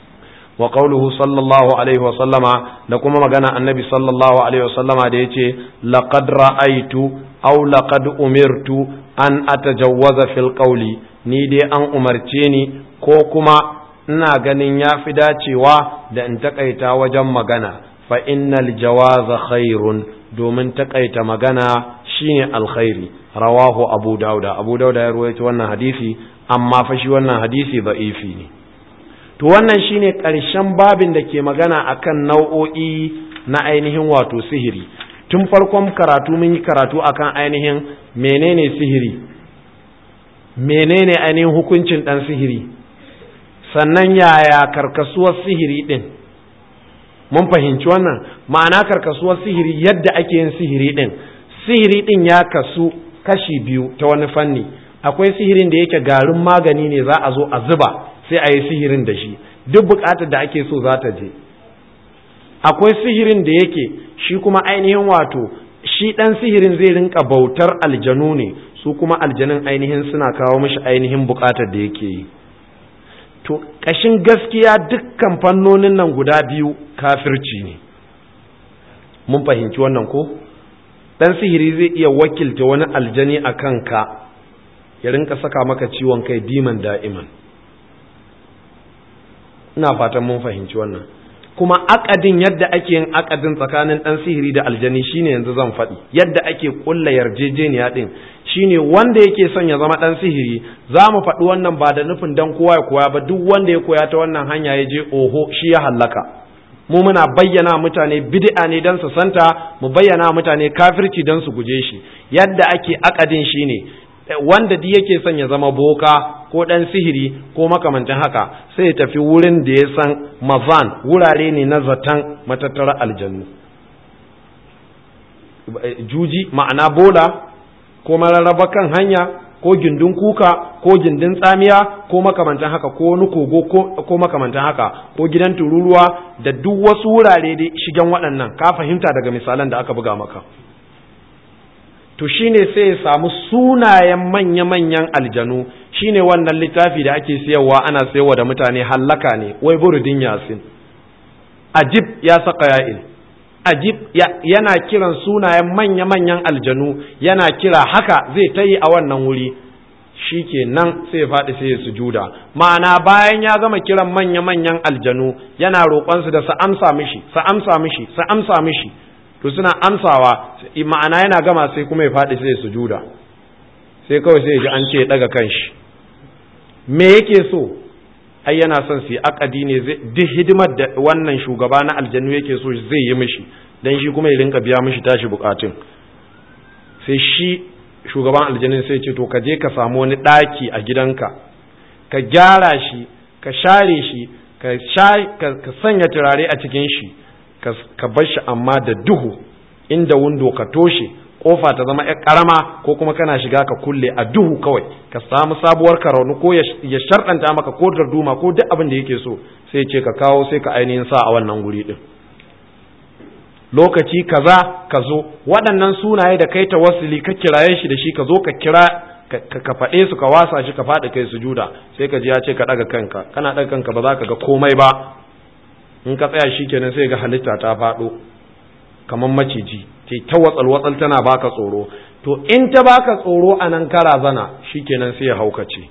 Wa qawluhu sallallahu alaihi wa sallama, da kuma magana annabi sallallahu alaihi wa sallama da yace laqad ra'aytu aw laqad umirtu an atajawwaza fil qawli, ni dai an umarce ni ko kuma ina ganin yafi dacewa da in takaita wajen magana. Fa innal jawaza khairun, domin takaita magana shine alkhairi. Rawahu Abu Dauda, Abu Dauda ya ruwaito wannan hadisi, amma fa shi wannan hadisi da'ifi ne. To wannan shine ƙarshen babin da ke magana akan nau'o'i na ainihin wato sihiri. Tun farkon karatu mun yi karatu akan ainihin menene sihiri, menene ainihin hukuncin dan sihiri, sannan yaya karkasuwar sihiri din. Mun fahimci wannan, ma'ana karkasuwar sihiri, yadda ake yin sihiri din. Sihiri din ya kasu kashi biyu ta wani fanni. Akwai sihirin da yake garin magani ne za a zo a zuba sai a yi sihirin da shi, duk bukatar da ake so za ta je. Akwai sihirin da yake shi kuma ainihin wato shi dan sihirin zai rinka bautar aljanu ne, su kuma aljanin ainihin suna kawo mishi ainihin bukatar da yake yi. To kashin gaskiya dukkan fannonin nan guda biyu kafirci ne, mun fahimci wannan ko? Dan sihiri zai iya wakilta wani aljani a kanka ya rinka saka maka ciwon kai diman da'iman. Ina fatan mun fahimci wannan. Kuma akadin yadda ake yin akadin tsakanin dan sihiri da aljani shine yanzu zan faɗi. Yadda ake kulla yarjejeniya din shine wanda yake son ya zama dan sihiri, za mu faɗi wannan ba da nufin dan kowa ya koya ba, duk wanda ya koya ta wannan hanya ya je oho shi ya hallaka. Mu muna bayyana mutane bid'a ne dan su santa, mu bayyana mutane kafirci dan su guje shi. Yadda ake akadin shine wanda duk yake son ya zama boka ko dan sihiri ko makamantan haka sai ya tafi wurin da ya san mazan, wurare ne na zatan matattara aljannu, juji ma'ana bola ko mararraba kan hanya ko gindin kuka ko gindin tsamiya ko makamantan haka ko wani kogo ko makamantan haka ko gidan tururuwa da duk wasu wurare da shigen waɗannan, ka fahimta daga misalan da aka buga maka. To shine sai ya samu sunayen manya-manyan aljanu, shine wannan littafi da ake siyarwa ana sayarwa da mutane hallaka ne, wai burudin yasin. Ajib ya saka ya'il, ajib yana kiran sunayen manya-manyan aljanu, yana kira haka zai ta yi a wannan wuri, shi ke nan sai ya faɗi sai ya sujuda. Ma'ana bayan ya gama kiran manya-manyan aljanu yana roƙonsu da sa amsa mishi, sa amsa mishi, sa amsa mishi. To suna amsawa, ma'ana yana gama sai kuma ya faɗi sai ya sujuda, sai kawai sai ya ji an ce ya ɗaga kanshi. Me yake so? Ai yana son su yi akadi ne, duk hidimar da wannan shugaba na aljannu yake so zai yi mishi, dan shi kuma ya rinka biya mishi tashi bukatun. Sai shi shugaban aljannin sai ce to ka je ka samu wani ɗaki a gidanka, ka gyara shi, ka share shi, ka sanya turare a cikin shi, ka bar shi amma da duhu, inda windo ka toshe, kofa ta zama ƴar karama ko kuma kana shiga ka kulle a duhu kawai, ka samu sabuwar karauni ko ya sharɗanta maka ko darduma ko duk abin da yake so, sai ce ka kawo sai ka ainihin sa a wannan guri din. Lokaci kaza ka zo, waɗannan sunaye da kai tawassuli ka kiraye shi da shi, ka zo ka kira ka faɗe su, ka wasa shi, ka faɗi kai sujuda, sai ka ji ya ce ka ɗaga kanka, kana ɗaga kanka ba za ka ga komai ba. In ka tsaya shi kenan sai ga halitta ta faɗo kamar maciji, ce ta watsal-watsal tana baka tsoro. To in ta baka tsoro a nan kara zana, shi kenan sai ya haukace.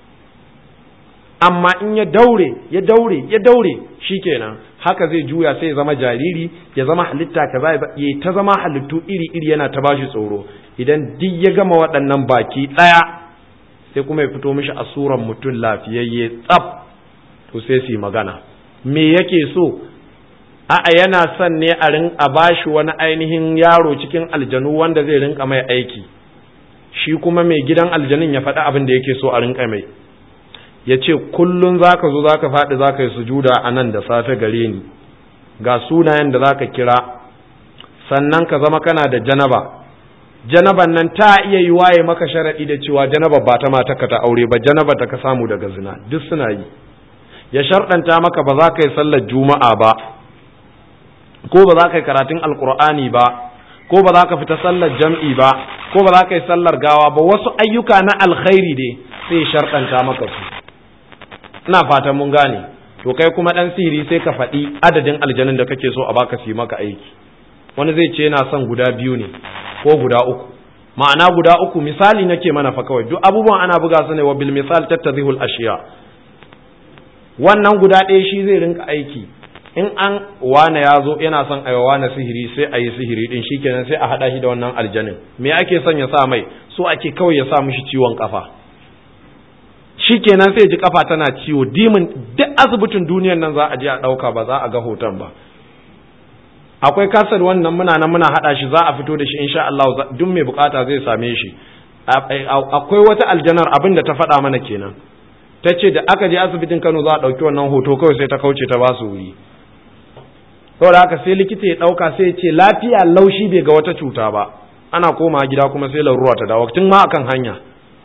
Amma in ya daure ya daure ya daure shi kenan haka zai juya sai ya zama jariri, ya zama halitta kaza, ya ta zama halittu iri-iri yana ta bashi tsoro. Idan duk ya gama waɗannan baki ɗaya sai kuma ya fito mishi a suran mutum lafiyayye tsaf, to sai su yi magana. Me yake so? A'a yana son ne a rin a bashi wani ainihin yaro cikin aljanu wanda zai rinka mai aiki, shi kuma mai gidan aljanun ya faɗi abin da yake so a rinka mai. Ya ce kullum za ka zo za ka faɗi za ka yi sujuda a nan da safe gare ni, ga sunayen da za ka kira, sannan ka zama kana da janaba. Janaban nan ta iya yi waye maka sharaɗi da cewa janaba ba ta matarka ta aure ba, janaba ta ka samu daga zina, duk suna yi. Ya sharɗanta maka ba za ka yi sallar juma'a ba, ko ba za ka yi karatun alkur'ani ba, ko ba za ka fita sallar jam'i ba, ko ba za ka yi sallar gawa ba, wasu ayyuka na alkhairi dai sai ya sharɗanta maka su. Ina fatan mun gane. To kai kuma ɗan sihiri sai ka faɗi adadin aljanun da kake so a baka su yi maka aiki. Wani zai ce yana son guda biyu ne ko guda uku, ma'ana guda uku misali nake mana fa kawai, duk abubuwan ana buga su ne wa bil misal tattadhihul ashiya. Wannan guda ɗaya shi zai rinka aiki. In an wane ya zo yana son a yi wane sihiri sai a yi sihiri ɗin, shi kenan sai a haɗa shi da wannan aljanin. Me ake son ya sa mai? So ake kawai ya sa mishi ciwon kafa. Shi kenan sai ji kafa tana ciwo, dimin duk asibitin duniyan nan za a je a ɗauka ba za a ga hoton ba. Akwai kasar wannan muna nan muna haɗa shi, za a fito da shi insha Allah, duk mai bukata zai same shi. Akwai wata aljanar abin da ta faɗa mana kenan. Ta ce da aka je asibitin Kano za a ɗauki wannan hoto kawai sai ta kauce ta ba su wuri. Saboda haka sai likita ya ɗauka sai ya ce lafiya laushi bai ga wata cuta ba, ana koma gida kuma sai larura ta dawo tun ma akan hanya.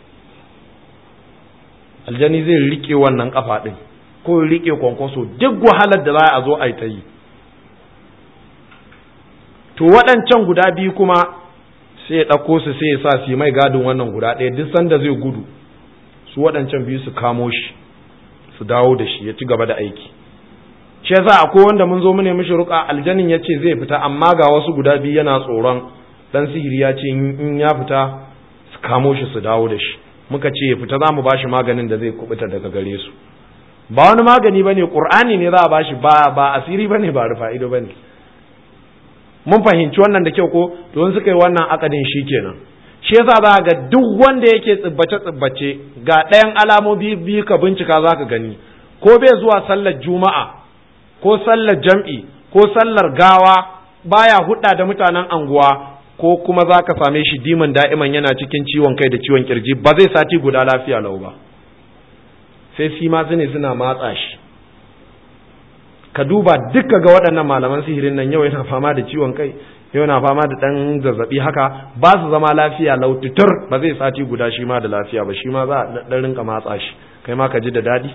Aljani zai rike wannan kafa ɗin ko rike kwankwaso, duk wahalar da za a zo a yi ta yi. To waɗancan guda biyu kuma sai ya ɗauko su sai ya sa su yi mai gadin wannan guda ɗaya, duk sanda zai gudu su waɗancan biyu su kamo shi su dawo da shi ya ci gaba da aiki. shi yasa akwai wanda mun zo mu ne mishi ruka, aljanin ya ce zai fita amma ga wasu guda biyu yana tsoron dan sihiri ya ce in ya fita su kamo shi su dawo da shi. Muka ce ya fita za mu bashi maganin da zai kubuta daga gare su. Ba wani magani bane, Qur'ani ne za a bashi, ba ba asiri bane, ba rufa ido bane. Mun fahimci wannan da kyau ko? To in suka yi wannan akadin shikenan. Shi yasa za ga duk wanda yake tsibbace tsibbace ga ɗayan alamomi biyu ka bincika zaka gani, ko bai zuwa sallar juma'a ko sallar jam'i ko sallar gawa, baya hudda da mutanen anguwa, ko kuma za ka same shi diman da'iman yana cikin ciwon kai da ciwon kirji, ba zai sati guda lafiya lau ba, sai si ma ne suna matsa shi. Ka duba duka ga waɗannan malaman sihirin nan, yau yana fama da ciwon kai, yau yana fama da ɗan zazzabi haka, ba su zama lafiya lau tutur, ba zai sati guda shi ma da lafiya ba, shi ma za a ɗan rinka matsa shi, kai ma ka ji da daɗi.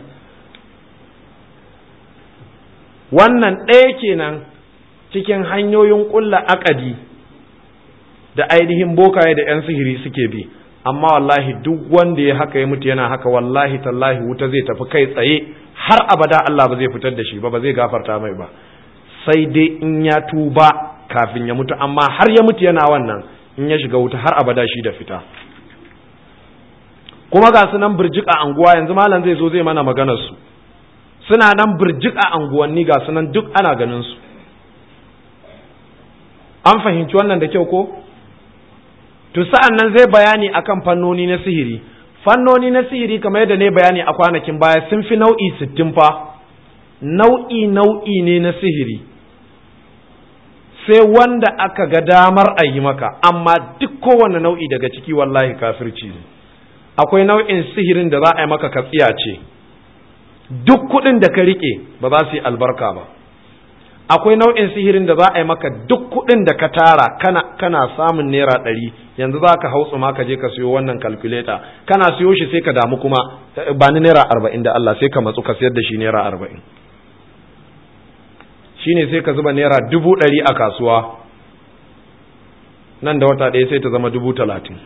Wannan ɗaya kenan cikin hanyoyin ƙulla akadi da ainihin bokaye da ‘yan sihiri suke bi, amma wallahi duk wanda ya haka ya mutu yana haka, wallahi tallahi wuta zai tafi kai tsaye har abada, Allah ba zai fitar da shi ba, ba zai gafarta mai ba, sai dai in ya tuba kafin ya mutu, amma har ya mutu yana wannan, in ya shiga wuta har abada shi da fita. Kuma ga su nan birjik a anguwa, yanzu malam zai zo zai mana maganar su, suna nan birjik a anguwanni, ga su nan duk ana ganin su. An fahimci wannan da kyau ko? To sa'an nan zai bayani akan fannoni na sihiri. Fannoni na sihiri kamar yadda ne bayani a kwanakin baya sun fi nau'i sittin fa, nau'i nau'i ne na sihiri, sai wanda aka ga damar a yi maka, amma duk kowane nau'i daga ciki wallahi kafirci ne. Akwai nau'in sihirin da za a yi maka ka tsiyace, duk kuɗin da ka riƙe ba za su yi albarka ba. Akwai nau'in sihirin da za a yi maka duk kuɗin da ka tara kana, kana samun naira ɗari, yanzu za ka hautsu ma ka je ka siyo wannan calculator, kana siyo shi sai ka damu kuma ba ni naira arba'in da Allah, sai ka matsu ka siyar da shi naira arba'in. Shi ne sai ka zuba naira dubu ɗari a kasuwa, nan da wata ɗaya sai ta zama dubu talatin.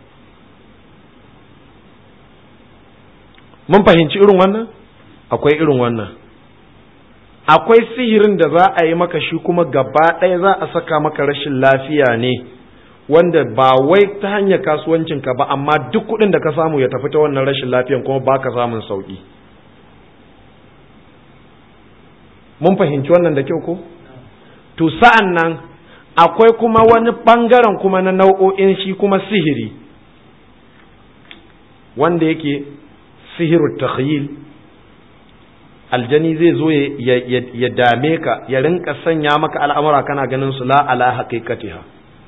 Mun fahimci irin wannan? Akwai irin wannan. Akwai sihirin da za a yi maka shi kuma gaba ɗaya za a saka maka rashin lafiya ne, wanda ba wai ta hanyar kasuwancinka ba, amma duk kuɗin da ka samu ya tafi ta wannan rashin lafiyan kuma ba ka samun sauƙi. Mun fahimci wannan da kyau ko? To sa'an nan akwai kuma wani ɓangaren kuma na nau'o'in shi kuma sihiri, wanda yake sihiru takhyil. Aljani zai zo ya dame ka, ya rinka sanya maka al'amura kana ganin su la ala haqiqatiha.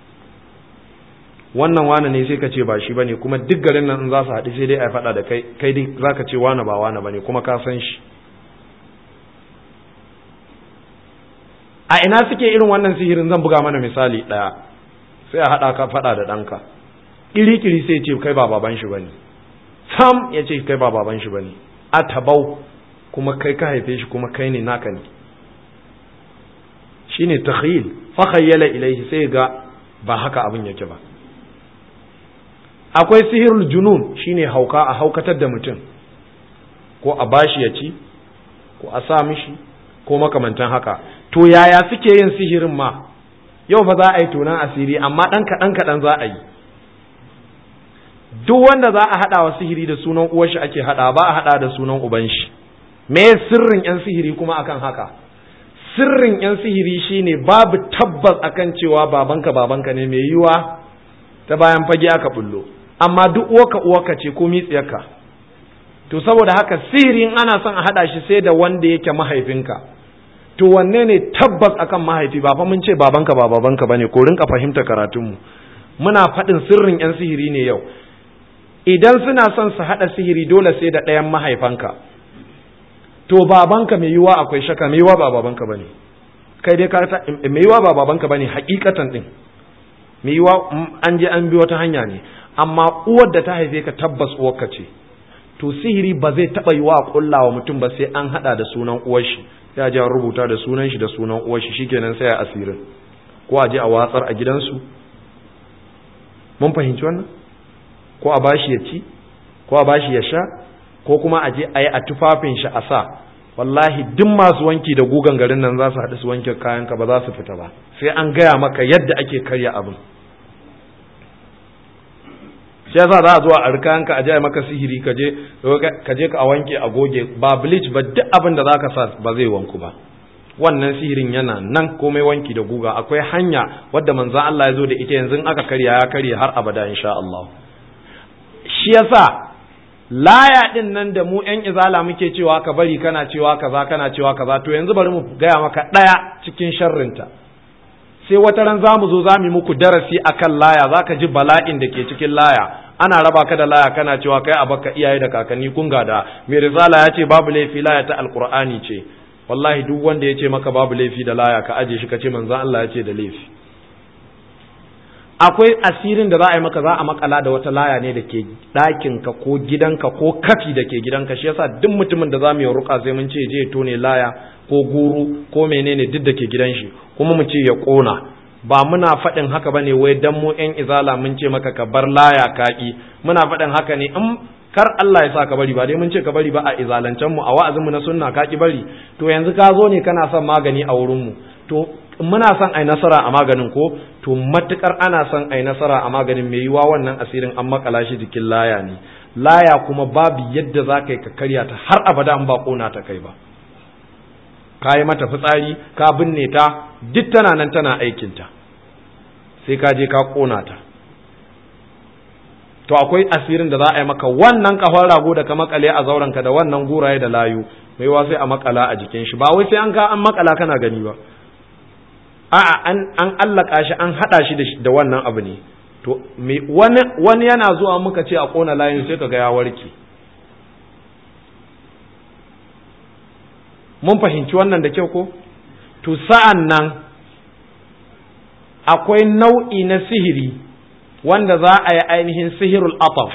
Wannan wane ne sai ka ce ba shi bane, kuma duk garin nan in za su haɗu sai dai a faɗa da kai, kai dai za ka ce wane ba wane bane, kuma ka san shi. A ina suke irin wannan sihirin? Zan buga mana misali ɗaya, sai a haɗa ka faɗa da ɗanka, ƙiri-ƙiri sai ce kai ba baban shi bane, sam ya ce kai ba baban shi bane, a tabau kuma kai ka haife shi kuma kai ne naka ne. Shine takhyil, fa khayyala ilaihi, sai ga ba haka abin yake ba. Akwai sihirul junun, shine hauka, a haukatar da mutum, ko a bashi ya ci, ko a sa mishi, ko makamantan haka. To yaya suke yin sihirin ma? Yau fa za a yi tunan asiri, amma ɗan kaɗan kaɗan za a yi. Duk wanda za a haɗa wa sihiri da sunan uwar shi ake haɗa, ba a haɗa da sunan uban shi. Me sirrin yan sihiri kuma akan haka? Sirrin yan sihiri shine babu tabbas akan cewa babanka babanka ne, mai yiwa ta bayan fage aka bullo, amma duk uwaka uwaka ce ko mitsiyarka. To saboda haka sihirin ana son a hada shi sai da wanda yake mahaifinka. To wanne ne tabbas akan mahaifi? Ba fa mun ce babanka ba babanka bane, ko rinka fahimta karatunmu. Muna faɗin sirrin yan sihiri ne yau. Idan suna son su hada sihiri dole sai da ɗayan mahaifanka. To babanka mai yiwa akwai shaka, mai yiwa ba babanka bane, kai dai ka mai yiwa ba babanka bane hakikatan din, mai yiwa an je an bi wata hanya ne, amma uwar da ta haife ka tabbas uwarka ce. To sihiri ba zai taba yiwa kullawa mutum ba sai an hada da sunan uwar shi, ya je rubuta da sunan shi da sunan uwar shi, shikenan sai a asirin, ko a je a watsar a gidansu, mun fahimci wannan? Ko a bashi ya ci ko a bashi ya sha ko kuma a je a yi a tufafin shi a sa, wallahi duk masu wanki da gugan garin nan za su haɗu su wanke kayanka ba za su fita ba, sai an gaya maka yadda ake karya abin. shi yasa za a zo a arkanka a je maka sihiri ka je ka je ka a wanke a goge, ba bleach ba, duk abin da zaka sa ba zai wanku ba. Wannan sihirin yana nan, komai wanki da guga. Akwai hanya wadda manzon Allah ya zo da ita, yanzu aka karya ya karya har abada insha Allah. Shi yasa laya din nan da mu ƴan izala muke cewa ka bari, kana cewa kaza kana cewa kaza, to yanzu bari mu gaya maka ɗaya cikin sharrinta. Sai wata ran zamu zo zamu muku darasi akan laya, zaka ji bala'in da ke cikin laya. Ana raba ka da laya kana cewa kai a baka iyaye da kakanni kun gada. Mai risala ya ce babu laifi, laya ta alqur'ani ce. Wallahi duk wanda ya ce maka babu laifi da laya ka aje shi ka ce manzon Allah ya ce da laifi. Akwai asirin da za a yi maka, za a makala da wata laya ne da ke ɗakinka ko gidanka ko kafi da ke gidanka. Shi yasa duk mutumin da za mu yi ruka sai mun ce je tone laya ko guru ko menene duk da ke gidan shi, kuma mu ce ya ƙona. Ba muna faɗin haka ba ne wai dan mu ƴan izala mun ce maka ka bar laya kaƙi, muna faɗin haka ne in kar Allah ya sa ka bari, ba dai mun ce ka bari ba a izalancen mu, a wa'azin mu na sunna ka ki bari. To yanzu ka zo ne kana son magani a wurin mu, to muna son ai nasara a maganin ko, to matukar ana son ai nasara a maganin, mai yiwa wannan asirin an makala shi jikin laya ne. Laya kuma babu yadda za ka yi ka karya ta har abada an ba kona ta kai ba. Ka yi mata fitsari ka binne ta, duk tana nan tana aikinta, sai ka je ka kona ta. To akwai asirin da za a yi maka, wannan kafar rago da ka makale a zauranka da wannan guraye da layu, mai yiwa sai a makala a jikin shi, ba wai sai an ka an makala kana gani ba. A'a an an allaka shi, an hada shi da wannan abu ne. To me wani wani yana zuwa muka ce a kona layin sai kaga ya warke. Mun fahimci wannan da kyau ko? To sa'an nan akwai nau'i na sihiri wanda za a yi ainihin sihirul ataf.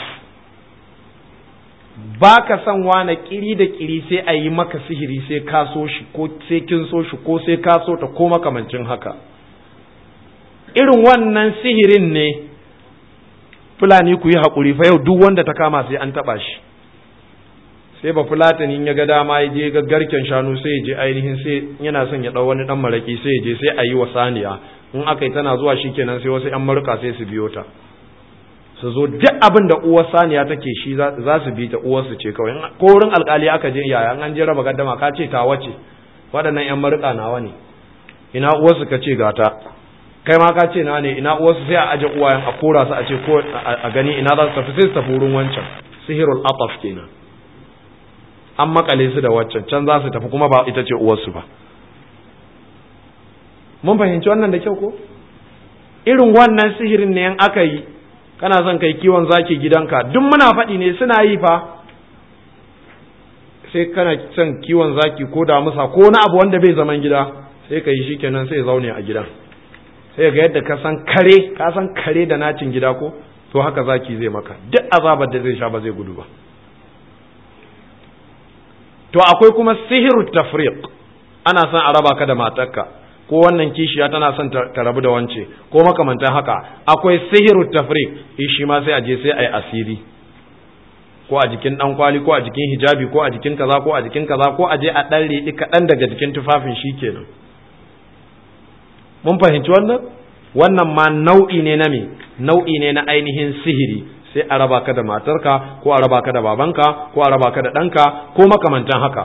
Ba ka san wane kiri da kiri sai a yi maka sihiri sai ka so shi ko sai kin so shi ko sai ka so ta ko makamancin haka. Irin wannan sihirin ne Fulani ku yi haƙuri fa yau duk wanda ta kama sai an taɓa shi. Sai ba Fulatanin ya ga dama ya je ga garken shanu sai ya je ainihin sai yana son ya ɗau wani ɗan maraƙi sai ya je sai a yi wa saniya. In aka yi tana zuwa shi kenan sai wasu ‘yan maruka sai su biyo ta. Su zo duk abin da uwar saniya take shi za su bi ta uwarsu ce kawai. Ko wurin alƙali aka je yaya an je raba gaddama ka ce ta wace, waɗannan ‘yan maruka nawa ne, ina uwarsu ka ce gata, kai ma ka ce na ne, ina uwarsu, sai a aje uwayen a kora su a ce ko a gani ina za su tafi, sai su tafi wurin wancan. Sihirul ataf kenan. An makale su da waccan, can za su tafi kuma ba ita ce uwarsu ba. Mun fahimci wannan da kyau ko? Irin wannan sihirin ne in aka yi, kana son kai kiwon zaki gidanka, duk muna faɗi ne suna yi fa. Sai kana son kiwon zaki ko damusa ko wani abu wanda bai zaman gida, sai ka yi shi kenan sai zaune a gidan. Sai ga yadda ka san kare, ka san kare da nacin gida ko? To haka zaki zai maka, duk azabar da zai sha ba zai gudu ba. To akwai kuma sihirut tafriq, ana son a raba ka da matarka, ko wannan kishiya tana son ta rabu da wance ko makamantan haka. Akwai sihirut tafriq, shi ma sai a je sai a yi asiri, ko a jikin dan kwali ko a jikin hijabi ko a jikin kaza ko a jikin kaza, ko a je a dan riɗi kaɗan daga jikin tufafin shi kenan. Mun fahimci wannan? Wannan ma nau'i ne na me? Nau'i ne na ainihin sihiri. Sai a raba ka da matarka ko a raba ka da babanka ko a raba ka da ɗanka ko makamantan haka.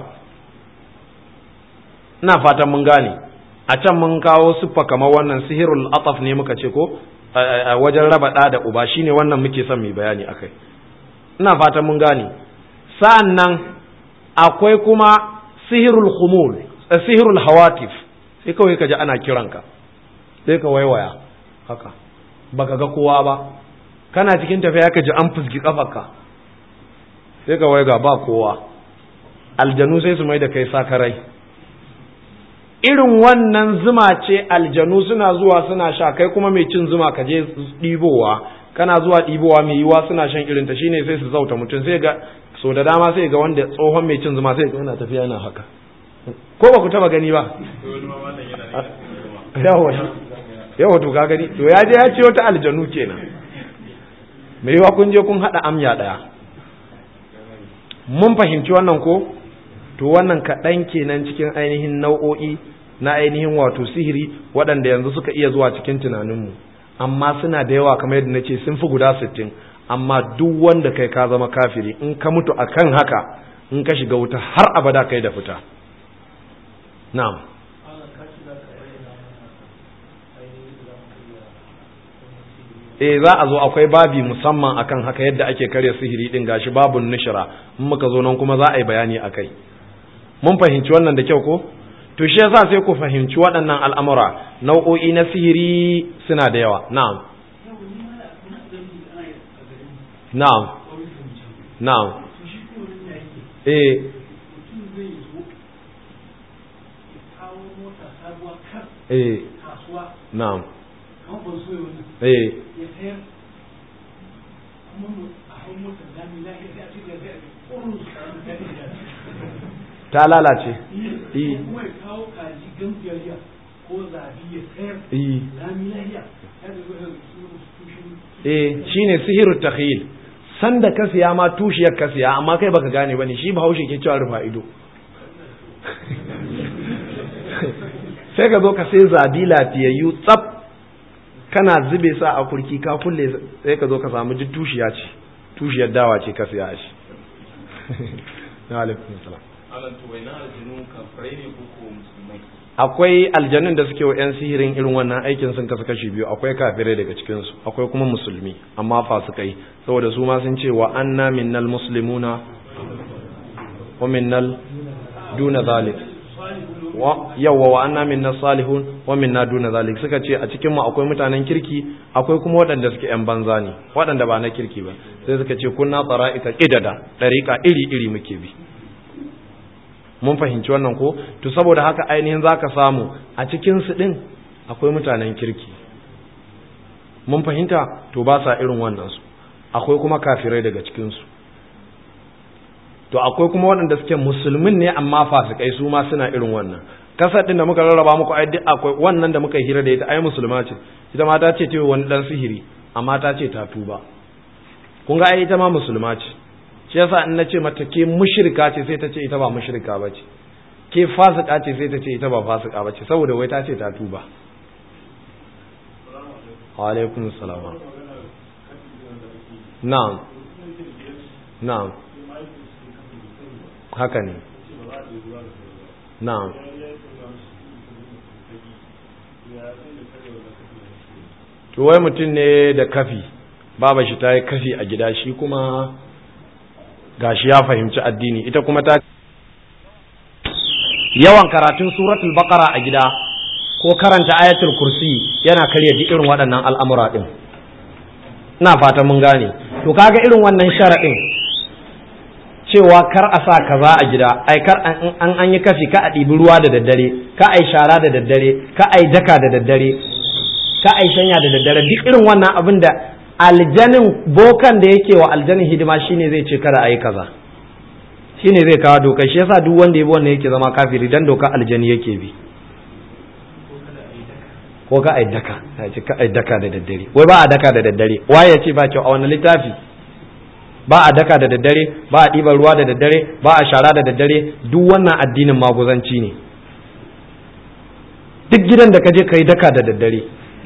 Ina fatan mun gane. A can mun kawo siffa kamar wannan sihirul ataf ne muka ce ko a wajen raba ɗa da uba, shine wannan muke son mai bayani akai. Ina fatan mun gane. Sa'an nan akwai kuma sihirul khumul, sihirul hawatif. Sai kawai ka ji ana kiranka, sai ka waiwaya haka, baka ga kowa ba. Kana cikin tafiya ka ji an fusgi kafarka, sai ka waiga ba kowa. Aljanu sai su mai da kai sakarai. Irin wannan zuma ce aljanu suna zuwa suna sha, kai kuma mai cin zuma ka je ɗibowa, kana zuwa ɗibowa mai yiwa suna shan irin ta, shine sai su zauta mutum. Sai ga so da dama sai ga wanda tsohon mai cin zuma sai ga yana tafiya yana haka, ko ba ku taba gani ba? Yawa yawa to ka gani, to ya je ya ce wata aljanu kenan. mai yiwa kun je kun haɗa amya ɗaya. Mun fahimci wannan ko? To wannan kaɗan kenan cikin ainihin nau'o'i na ainihin wato sihiri waɗanda yanzu suka iya zuwa cikin tunaninmu, amma suna da yawa kamar yadda na ce sun fi guda sittin, amma duk wanda kai ka zama kafiri in ka mutu akan haka in ka shiga wuta har abada kai da fita. Na'am. Eh za a zo akwai babi musamman akan haka yadda ake karya sihiri din, gashi babun nushra, in muka zo nan kuma za a yi bayani akai. Mun fahimci wannan da kyau ko? To shi yasa sai ku fahimci waɗannan al'amura, nau'o'i na sihiri suna da yawa. Na'am. Na'am. Na'am. Eh. Eh. Na'am. Eh. Ta lalace. Eh shine sihiru takhyil, sanda ka siya ma tushiyar ka siya amma kai baka gane bane, shi Bahaushe ke cewa rufa ido. Sai ka zo ka sai zabi lafiyayyu tsaf, kana zube sa a kurki ka kulle, sai ka zo ka samu duk tushiya ce, tushiyar dawa ce ka siya shi. Alaikum salam. Akwai aljanun da suke wa 'yan sihirin irin wannan aikin sun kasu kashi biyu, akwai kafirai daga cikinsu, akwai kuma musulmi amma fasikai, saboda su ma sun ce wa anna minnal muslimuna wa minnal duna zalik, wa yawa wa anna minnas salihun wa minna duna zalik. Suka ce a cikin mu akwai mutanen kirki, akwai kuma waɗanda suke 'yan banza ne, waɗanda ba na kirki ba. Sai suka ce kunna tsara'ika qidada, dariqa iri iri muke bi. Mun fahimci wannan ko? To saboda haka ainihin zaka samu a cikin su din akwai mutanen kirki, mun fahimta, to ba sa irin wannan su. Akwai kuma kafirai daga cikin su, to akwai kuma waɗanda suke musulmin ne amma fasikai, su ma suna irin wannan. Kasar din da muka rarraba muku ai duk akwai wannan da muka hira da ita, ai musulma ce ita ma, ta ce ta wani dan sihiri amma ta ce ta tuba. Kun ga ai ita ma musulma ce. Shi yasa in nace mata ke mushrika ce sai ta ce ita ba mushrika bace, ke fasika ce sai ta ce ita ba fasika bace, saboda wai ta ce ta tuba. Wa alaikum salam. Na'am. Na'am. Haka ne. Na'am. To wai mutum ne da kafi, baba shi ta yi kafi a gida, shi kuma gashi ya fahimci addini, ita kuma ta yawan karatun suratul baqara a gida ko karanta ayatul kursi yana karya duk irin waɗannan al'amura din. Ina fata mun gane. To kaga irin wannan sharadin cewa kar a sa kaza a gida, ai kar an an yi kafi ka a ɗibi ruwa da daddare, ka ai shara da daddare, ka ai daka da daddare, ka ai shanya da daddare, duk irin wannan abin da aljanin bokan da yake wa aljanin hidima shine zai ce kada ayi kaza, shine zai kawo doka. Shi yasa duk wanda ya bi wannan yake zama kafiri, dan doka aljani yake bi. Ko ka ai daka, ya ce ka ai daka da daddare, wai ba a daka da daddare, waye ya ce ba kyau a wannan littafi? Ba a daka da daddare, ba a ɗiban ruwa da daddare, ba a shara da daddare, duk wannan addinin maguzanci ne. Duk gidan da ka je ka yi daka da daddare,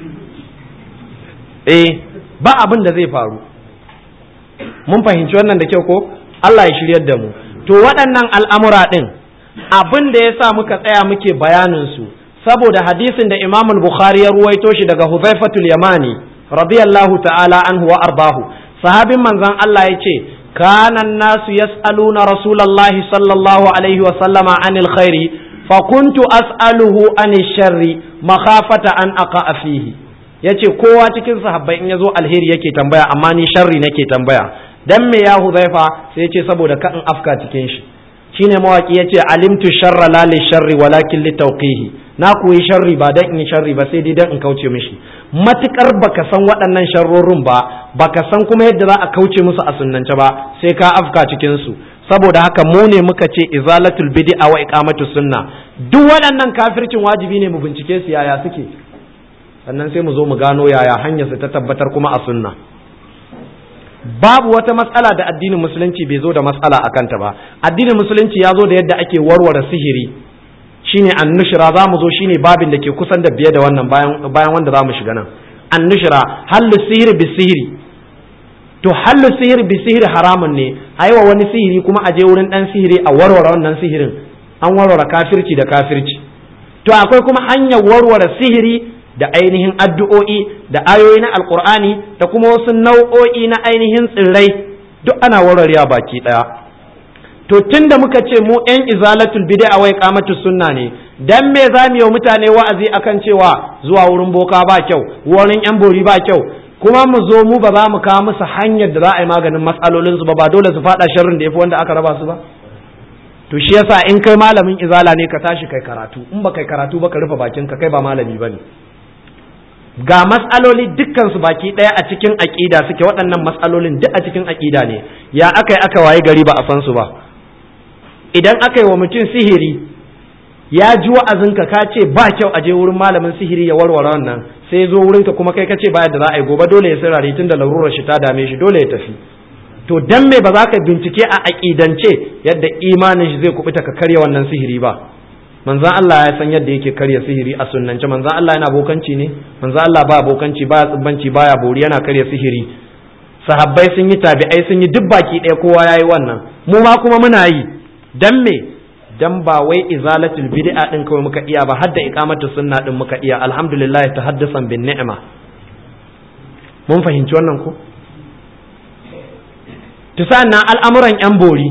eh ba abin da zai faru. Mun fahimci wannan da kyau ko? Allah ya shiryar da mu. To waɗannan al'amura ɗin abin da ya sa muka tsaya muke bayanin su saboda hadisin da Imam Bukhari ya ruwaito shi daga Hudhaifatul Yamani radiyallahu ta'ala anhu wa ardahu. Sahabin manzon Allah ya ce kana an-nasu yas'aluna rasulullahi sallallahu alaihi wa sallama anil khairi fa kuntu as'aluhu anil sharri makhafata an aqa'a fihi. Yace kowa cikin sahabbai in yazo alheri yake tambaya, amma ni sharri nake tambaya. Dan me ya Hudhaifa? Sai yace saboda ka in afka cikin shi. Shine mawaki yace alimtu sharra la li sharri walakin li tawqihi. Na koyi sharri ba dan in sharri ba, sai dai dan in kauce mishi. Matukar baka san waɗannan sharrorin ba, baka san kuma yadda za a kauce musu a sunnance ba, sai ka afka cikin su. Saboda haka mu ne muka ce izalatul bid'a wa iqamatus sunna. Duk waɗannan kafircin wajibi ne mu bincike su yaya suke. Sannan sai mu zo mu gano yaya hanyar su ta tabbatar kuma a sunna. babu wata matsala da addinin musulunci bai zo da matsala a kanta ba. Addinin musulunci ya zo da yadda ake warware sihiri, shine annushra. za mu zo shine babin da ke kusan da biye da wannan bayan bayan wanda za mu shiga nan. Annushra, hallu sihiri bi sihiri. To hallu sihiri bi sihiri haramun ne, aiwa wani sihiri kuma a je wurin dan sihiri a warware wannan sihirin, an warware kafirci da kafirci. To akwai kuma hanyar warware sihiri da ainihin addu'o'i da ayoyi na alkur'ani da kuma wasu nau'o'i na ainihin tsirrai, duk ana warwarewa baki ɗaya. To tun da muka ce mu ‘yan izalatul bid'a wai qamatus sunna ne, dan me za mu yi mutane wa'azi akan cewa zuwa wurin boka ba kyau, wurin ‘yan bori ba kyau, kuma mu zo mu ba za mu kawo musu hanyar da za a yi maganin matsalolinsu ba, ba dole su faɗa sharrin da ya fi wanda aka raba su ba. To shi yasa in kai malamin izala ne ka tashi kai karatu, in ba kai karatu ba ka rufe bakinka, kai ba malami ba ne. Ga matsaloli dukkan su baki ɗaya a cikin aƙida suke, waɗannan matsalolin duk a cikin aƙida ne. Ya aka yi aka waye gari ba a san su ba. Idan aka yi wa mutum sihiri, ya ji wa'azinka ka ce ba kyau a je wurin malamin sihiri ya warware wannan, sai zo wurinka kuma kai ka ce ba yadda za a yi, gobe dole ya sirare tun da larurar shi ta dame shi, dole ya tafi. To dan me ba za ka bincike a aƙidance yadda imanin shi zai kubuta ka karya wannan sihiri ba? Manzan Allah ya san yadda yake karya sihiri a sunnance. Manzan Allah yana bokanci ne? Manzan Allah ba bokanci, baya tsubbanci, baya bori, yana karya sihiri. Sahabbai sun yi, tabi'ai sun yi, duk baki ɗaya kowa yayi wannan. Mu ma kuma muna yi. Dan me? Dan ba wai izalatul bid'a din kawai muka iya ba, har da iqamatus sunna din muka iya. Alhamdulillah tahaddasan bin ni'ma. Mun fahimci wannan ko? Tusan na al'amuran yan bori.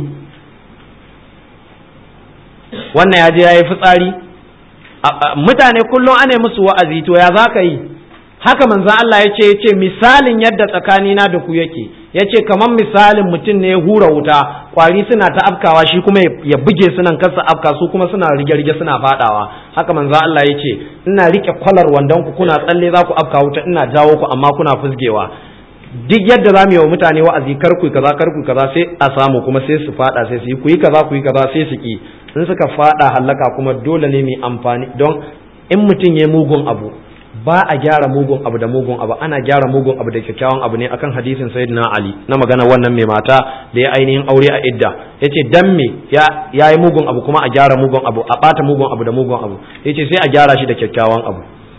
Wannan ya je ya yi fitsari, mutane kullum ana musu wa'azi, to ya za ka yi? Haka manzan Allah ya ce, ya ce misalin yadda tsakanina da ku yake, ya ce kamar misalin mutum ne ya hura wuta, kwari suna ta afkawa, shi kuma ya buge sunan kasa afka, su kuma suna rige-rige suna fadawa. Haka manzan Allah ya ce, ina rike kwalar wandon ku, kuna tsalle za ku afka wuta, ina jawo ku amma kuna fusgewa. Duk yadda za mu yi wa mutane wa'azi, kar ku kaza kar ku kaza, sai a samu kuma sai su fada, sai su yi ku yi kaza ku yi kaza, sai su ki. In suka fada halaka kuma dole ne mai amfani, don in mutum ya mugun abu ba a gyara mugun abu da mugun abu, ana gyara mugun abu da kyakkyawan abu ne, akan hadisin sayyidina Ali na magana wannan mai mata da ya ainihin aure a idda, yace dan me ya yi mugun abu kuma a gyara mugun abu, a bata mugun abu da mugun abu, yace sai a gyara shi da kyakkyawan abu.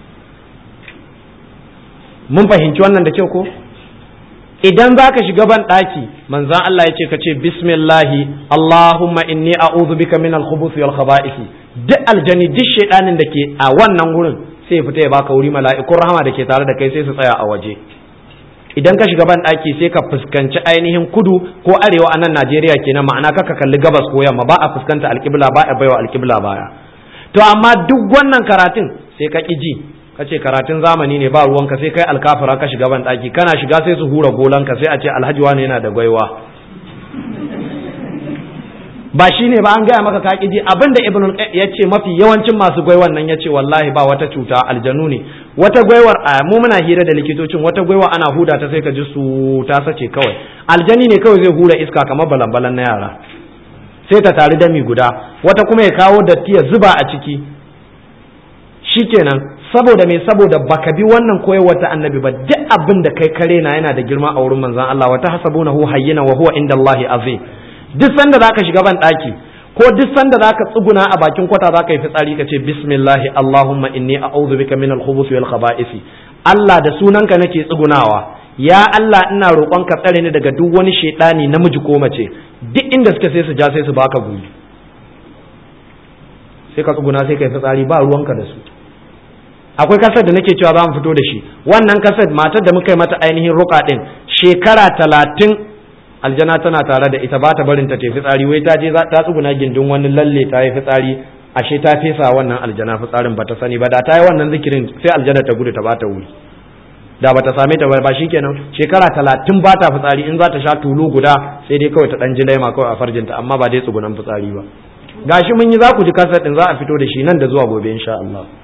Mun fahimci wannan da kyau ko? Idan za ka shiga ban ɗaki, manzan Allah ya ce ka ce bismillahi Allahumma inni a'udhu bika min al-khubuthi wal khaba'ith. Duk aljani duk shaidanin da ke a wannan wurin sai ya fita ya baka wuri, mala'ikun rahama da ke tare da kai sai su tsaya a waje. Idan ka shiga ban ɗaki sai ka fuskanci ainihin kudu ko arewa a nan Najeriya kenan, ma'ana ka kalli gabas ko yamma, ba a fuskanta alƙibla, ba a baiwa alƙibla baya. To amma duk wannan karatun sai ka ƙi ji, ka ce karatun zamani ne ba ruwanka, sai kai alkafira ka shiga ban daki, kana shiga sai su hura golanka, sai a ce alhaji wani yana da gwaiwa. Ba shi ne ba an gaya maka ka ji abinda ibn ya ce mafi yawancin masu gwaiwan nan ya ce wallahi ba wata cuta, aljanu ne. Wata gwaiwar a mu muna hira da likitocin, wata gwaiwa ana huda ta sai ka ji su ta sace kawai, aljani ne kawai zai hura iska kamar balan-balan na yara, sai ta tari dami guda, wata kuma ya kawo datti ya zuba a ciki, shikenan. Saboda me? Saboda baka bi wannan koyarwar ta annabi ba. Duk abin da kai kare na yana da girma a wurin manzon Allah, wa tahsabunahu hayyina wa huwa indallahi azim. Duk sanda zaka shiga ban daki ko duk sanda zaka tsuguna a bakin kwata zaka yi fitsari, ka ce bismillahi Allahumma inni a'udhu bika min al-khubuthi wal khaba'ith. Allah da sunanka nake tsugunawa, ya Allah ina roƙon ka tsare ni daga duk wani shedani namiji ko mace, duk inda suka sai su ja sai su baka guri, sai ka tsuguna sai kai fitsari, ba ruwanka da su. Akwai kasar da nake cewa za mu fito da shi, wannan kasar matar da muka yi mata ainihin ruka din shekara talatin aljana tana tare da ita, ba ta barin ta tafi fitsari, wai ta je ta tsuguna gindin wani lalle ta yi fitsari, ashe ta fesa wannan aljana fitsarin ba ta sani ba, da ta yi wannan zikirin sai aljana ta gudu ta ba ta wuri, da ba ta same ta ba shikenan. Shekara talatin ba ta fitsari, in za ta sha tulu guda sai dai kawai ta dan ji laima kawai a farjinta, amma ba dai tsugunan fitsari ba. Gashi mun yi, za ku ji kasar din, za a fito da shi nan da zuwa gobe insha Allah.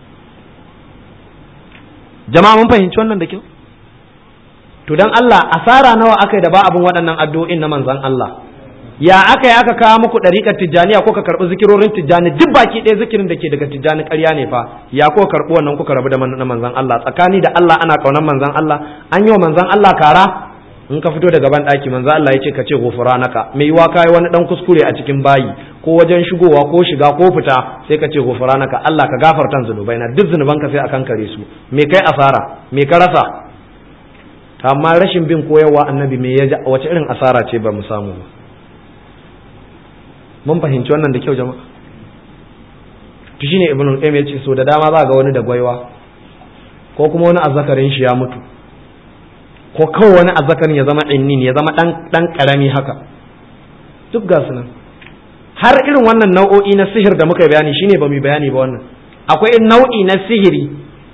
Jama'a mun fahimci wannan da kyau? To dan Allah, asara nawa aka yi da ba abin waɗannan addu'o'in na manzon Allah? Ya aka yi aka kawo muku ɗariƙar tijjaniya ko ka karɓi zikirorin tijjani, duk baki ɗaya zikirin da ke daga tijjani ƙarya ne fa, ya ko karɓi wannan kuka rabu da na manzon Allah? Tsakani da Allah ana ƙaunar manzon Allah? An yi wa manzon Allah kara? in ka fito daga ban daki manzo Allah ya ce ka ce ghufranaka mai yiwa kai wani dan kuskure a cikin bayi ko wajen shigowa ko shiga ko fita sai ka ce ghufranaka Allah ka gafarta zunubaina duk zunubanka sai akan kare su me kai asara me ka rasa amma rashin bin koyarwa annabi me ya wace irin asara ce ba mu samu ba mun fahimci wannan da kyau jama'a to shine ibnu qayyim ya ce so da dama za ga wani da gwaiwa ko kuma wani azzakarin shi ya mutu ko kawai wani azzakarin ya zama innin ya zama dan dan karami haka duk ga sunan har irin wannan nau'o'i na sihir da muka bayani shine ba mu bayani ba wannan akwai nau'i na sihiri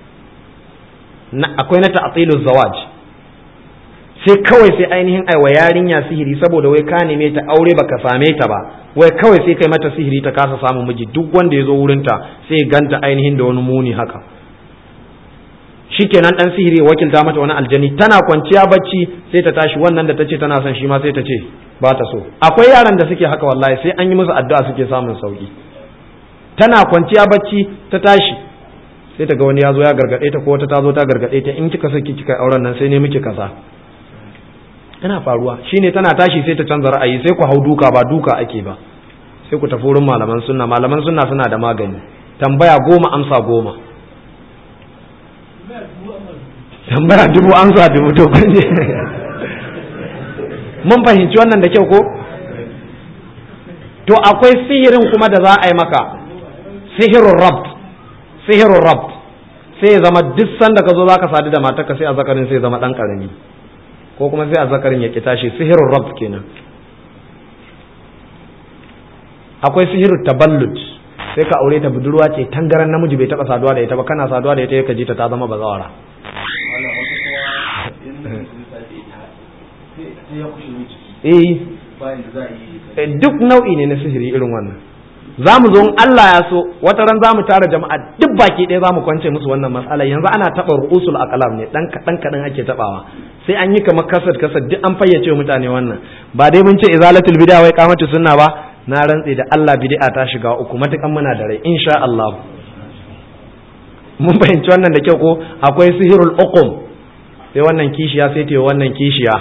akwai na ta'tiluz zawaj sai kawai sai ainihin aiwa yarinya sihiri saboda wai ka neme ta aure baka same ta ba wai kawai sai kai mata sihiri ta kasa samun miji duk wanda ya zo wurinta sai ganta ainihin da wani muni haka shikenan dan sihiri wakilta mata wani aljani tana kwanciya bacci sai ta tashi wannan da tace tana son shi ma sai ta ce ba ta so akwai yaran da suke haka wallahi sai an yi musu addu'a suke samun sauki tana kwanciya bacci ta tashi sai ta ga wani ya zo ya gargade ta ko wata ta zo ta gargade ta in kika saki kika auren nan sai ne miki kaza yana faruwa shine tana tashi sai ta canza ra'ayi sai ku hau duka ba duka ake ba sai ku tafi wurin malaman sunna malaman sunna suna da magani tambaya goma amsa goma tambaya dubu amsa dubu to kunje mun fahimci wannan da kyau ko to akwai sihirin kuma da za a yi maka sihirun rabt sihirun rabt sai ya zama duk sanda ka zo zaka sadu da matarka sai azzakarin sai ya zama dan karami ko kuma sai azzakarin ya ki tashi sihirun rabt kenan akwai sihirun taballud sai ka aure ta budurwa ce tangaran namiji bai taba saduwa da ita ba kana saduwa da ita ka ji ta ta zama bazawara eh duk nau'i ne na sihiri irin wannan za mu zo Allah ya so wata ran za mu tara jama'a duk baki ɗaya za mu kwance musu wannan matsala yanzu ana taɓa ru'usul aqlam ne dan kaɗan kaɗan ake taɓawa sai an yi kamar kasad kasad duk an fayyace mutane wannan ba dai mun ce izalatul bid'a wai qamatu sunna ba na rantse da Allah bid'a ta shiga uku matukan muna da rai insha Allah mun fahimci wannan da kyau ko akwai sihirul uqum sai wannan kishiya sai ta yi wannan kishiya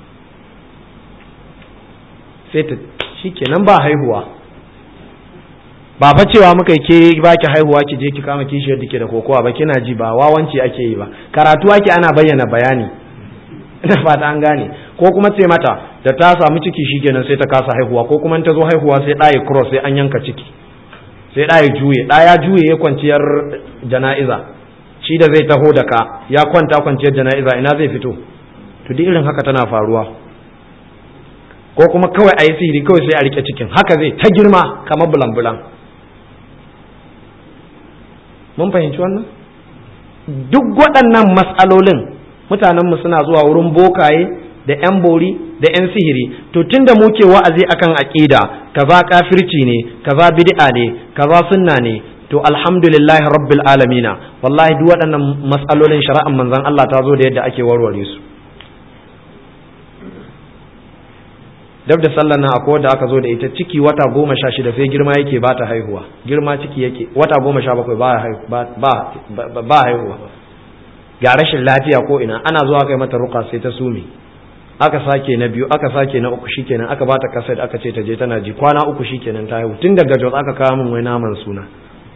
sai ta shikenan ba haihuwa ba fa cewa muka ke baki haihuwa ki je ki kama kishiyar dake da kokowa ba kina ji ba wawanci ake yi ba karatu ake ana bayyana bayani ina fata an gane ko kuma ce mata da ta samu ciki shikenan sai ta kasa haihuwa ko kuma ta zo haihuwa sai ɗaya cross sai an yanka ciki sai ɗaya juye ɗaya juye ya kwanciyar jana'iza shi da zai taho da ka ya kwanta kwanciyar jana'iza ina zai fito to duk irin haka tana faruwa ko kuma kawai a yi sihiri kawai sai a rike cikin haka zai ta girma kamar bulan-bulan mun fahimci wannan duk waɗannan matsalolin mutanenmu suna zuwa wurin bokaye da 'yan bori da 'yan sihiri to tunda muke wa'azi akan aqida kaza kafirci ne kaza bid'a ne kaza sunna ne to alhamdulillahi rabbil alamina wallahi duk waɗannan matsalolin shari'ar manzon Allah ta zo da yadda ake warware su dab da sallar nan akwai wanda aka zo da ita ciki wata goma sha shida sai girma yake ba ta haihuwa girma ciki yake wata goma sha bakwai ba haihuwa ga rashin lafiya ko ina ana zuwa kai mata ruka sai ta sume aka sake na biyu aka sake na uku shikenan aka bata kaset aka ce ta je tana ji kwana uku shikenan ta haihu tun daga jos aka kawo min wai naman suna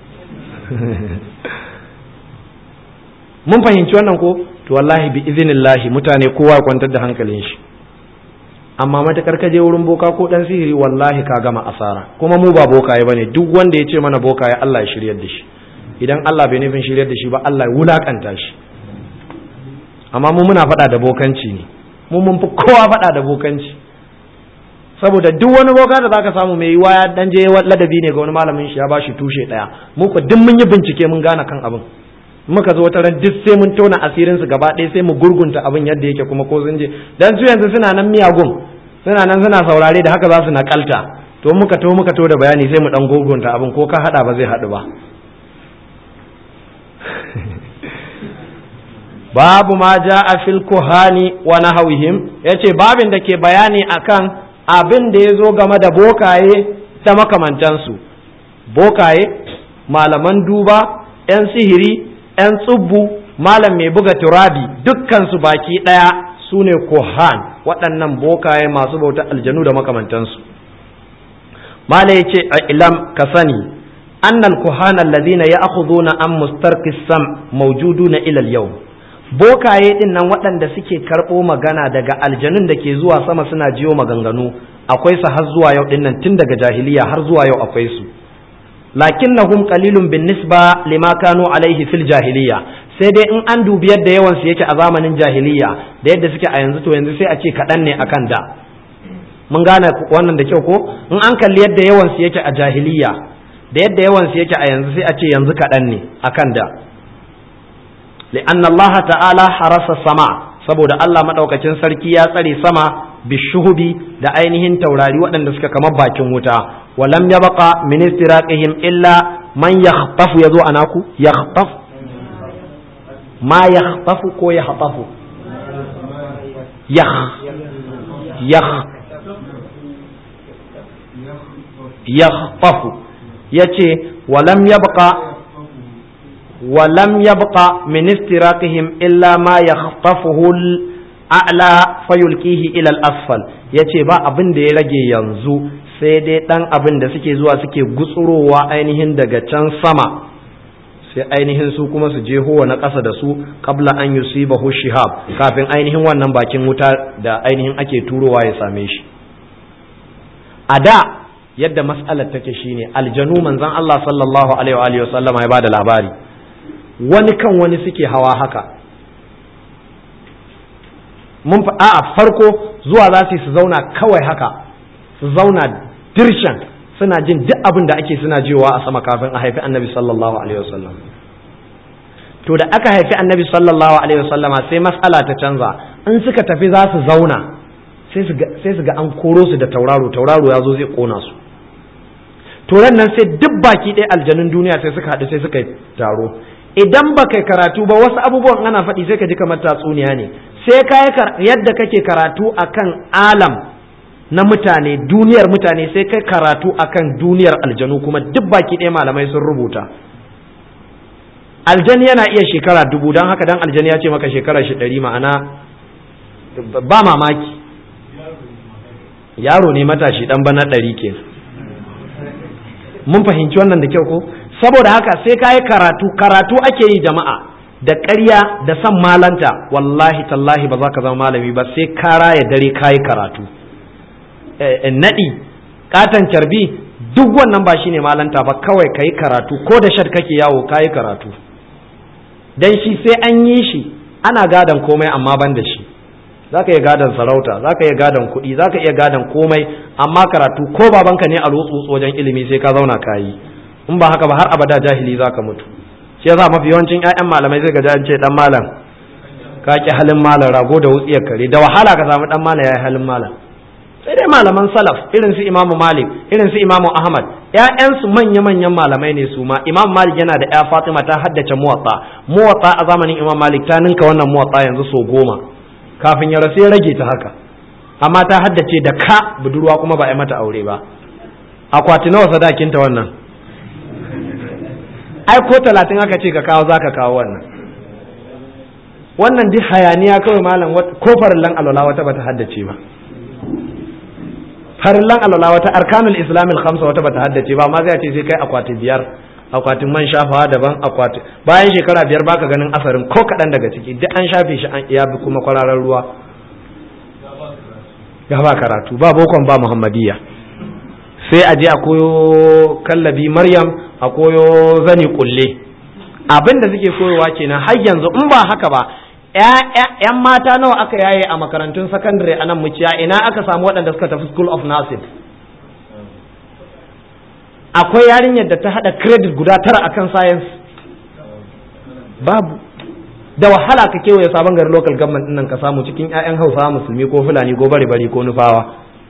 mun fahimci wannan ko to wallahi bi iznillahi mutane kowa ya kwantar da hankalin shi amma matakar ka je wurin boka ko dan sihiri wallahi ka gama asara kuma mu ba bokaye bane duk wanda ya ce mana bokaye Allah ya shiryar da shi idan Allah bai nufin shiryar da shi ba Allah ya wulakanta shi amma mu muna faɗa da bokanci ne mu mun fi kowa faɗa da bokanci saboda duk wani boka da zaka samu mai yiwa ya dan je ladabi ne ga wani malamin shi ya bashi tushe daya mu ko duk mun yi bincike mun gane kan abin muka zo wata ran duk sai mun tona asirin su gaba ɗaya sai mu gurgunta abin yadda yake kuma ko sun je dan su yanzu suna nan miyagun suna nan suna saurare da haka za su nakalta to muka to muka to da bayani sai mu dan gurgunta abin ko ka hada ba zai hadu ba babu ma jaa fil kuhani wa nahawihim yace babin da ke bayani akan abin da yazo game da bokaye da makamantansu bokaye malaman duba yan sihiri ‘yan tsubbu malam mai buga turabi dukkansu baki ɗaya su ne kohan waɗannan bokaye masu bauta aljanu da makamantansu. mala yace ilam ka sani annal kuhana alladhina ya'khuduna an mustarqis sam mawjuduna ila al-yawm, bokaye din nan waɗanda suke karɓo magana daga aljanun da ke zuwa sama suna jiyo maganganu akwai su har zuwa yau din nan, tun daga jahiliya har zuwa yau akwai su. lakinnahum qalilun bin nisba lima kanu alaihi fil jahiliya, sai dai in an dubi yadda yawan su yake a zamanin jahiliya da yadda suke a yanzu, to yanzu sai a ce kaɗan ne akan da. mun gane wannan da kyau ko? in an kalli yadda yawan su yake a jahiliya da yadda yawan su yake a yanzu sai a ce yanzu kaɗan ne akan da. li'anna Allah ta'ala harasa sama, saboda Allah madaukakin sarki ya tsare sama bishuhubi da ainihin taurari waɗanda suka kamar bakin wuta. walam yabqa min istiraqihim illa man yakhtafu, yazo anaku yakhtaf ma yakhtafu ko yahtafu yakh yakh yakhtafu yace walam yabqa walam yabqa min istiraqihim illa ma yakhtafuhu a'la fayulqihi ila al-asfal, yace ba abin da ya rage yanzu sai dai dan abin da suke zuwa suke gutsurowa ainihin daga can sama, sai ainihin su kuma su je howa na ƙasa da su qabla an yusibahu shihab, kafin ainihin wannan bakin wuta da ainihin ake turowa ya same shi. a da yadda mas'alar take shine aljanu manzon Allah sallallahu alaihi wa sallama ya bada labari, wani kan wani suke hawa haka. mun fa a farko zuwa za su zauna kawai haka, su zauna dirshan suna jin duk abin da ake suna jiwa a sama kafin a haifi annabi sallallahu alaihi wasallam. to da aka haifi annabi sallallahu alaihi wasallama sai mas'ala ta canza, in suka tafi za su zauna sai su ga an koro su da tauraro, tauraro ya zo zai kona su. to nan sai duk baki ɗaya aljanun duniya sai suka haɗu sai suka yi taro. idan ba kai karatu ba wasu abubuwan ana faɗi sai ka ji kamar tatsuniya ne, sai ka yadda kake karatu akan alam na mutane, duniyar mutane, sai kai karatu akan duniyar aljanu, kuma duk baki ɗaya malamai sun rubuta. aljani yana iya shekara dubu, don haka dan aljani ya ce maka shekara shi ɗari, ma'ana ba mamaki yaro ne matashi dan bana ɗari ke. mun fahimci wannan da kyau ko? saboda haka sai ka yi karatu, karatu ake yi jama'a, da ƙarya da san malanta wallahi tallahi ba za ka zama malami ba, sai ka raya dare ka yi karatu. naɗi ƙaton carbi duk wannan ba shine malanta ba, kawai ka yi karatu, ko da shad kake yawo ka yi karatu, dan shi sai an yi shi. ana gadon komai amma ban da shi, za ka iya gadon sarauta, za ka iya gadon kuɗi, za ka iya gadon komai, amma karatu ko babanka ne a lotsotso wajen ilimi sai ka zauna ka yi, in ba haka ba har abada jahili za ka mutu. shi yasa mafi yawancin ƴaƴan malamai zai ga ce dan malam ka ki halin malam, rago da wutsiyar kare, da wahala ka samu dan malam yayi halin malam. sai dai malaman salaf irin su Imamu Malik, irin su Imamu Ahmad, ƴaƴansu manya-manyan malamai ne su ma. Imam Malik yana da ƴa Fatima ta haddace muwatta, muwatta a zamanin Imam Malik ta ninka wannan muwatta yanzu so goma, kafin ya rasu ya rage ta haka, amma ta haddace da ka budurwa kuma ba a yi mata aure ba. akwati nawa sadakinta wannan? ai ko talatin aka ce ka kawo za ka kawo wannan. wannan duk hayaniya kawai malam, ko farillan alwala wata bata haddace ba, farillan alwala wata, arkanul islamil khamsa wata bata haddace ba, amma zai ce sai kai akwati biyar, akwatin man shafawa daban, akwati bayan shekara biyar baka ganin asarin ko kaɗan daga ciki, duk an shafe shi an iya bi kuma kwararar ruwa. ya ba karatu, ba bokon ba muhammadiyya, sai a je a koyo kallabi maryam, a koyo zani kulle, abin da suke koyowa kenan har yanzu. in ba haka ba ‘yan mata nawa aka yaye a makarantun sakandare a nan muciya, ina aka samu waɗanda suka tafi school of nursing? akwai yarinyar da ta haɗa credit guda tara akan science? babu. da wahala ka kewaye sabon gari local government ɗin nan ka samu cikin ‘ya'yan hausawa musulmi ko fulani ko bari-bari ko nufawa.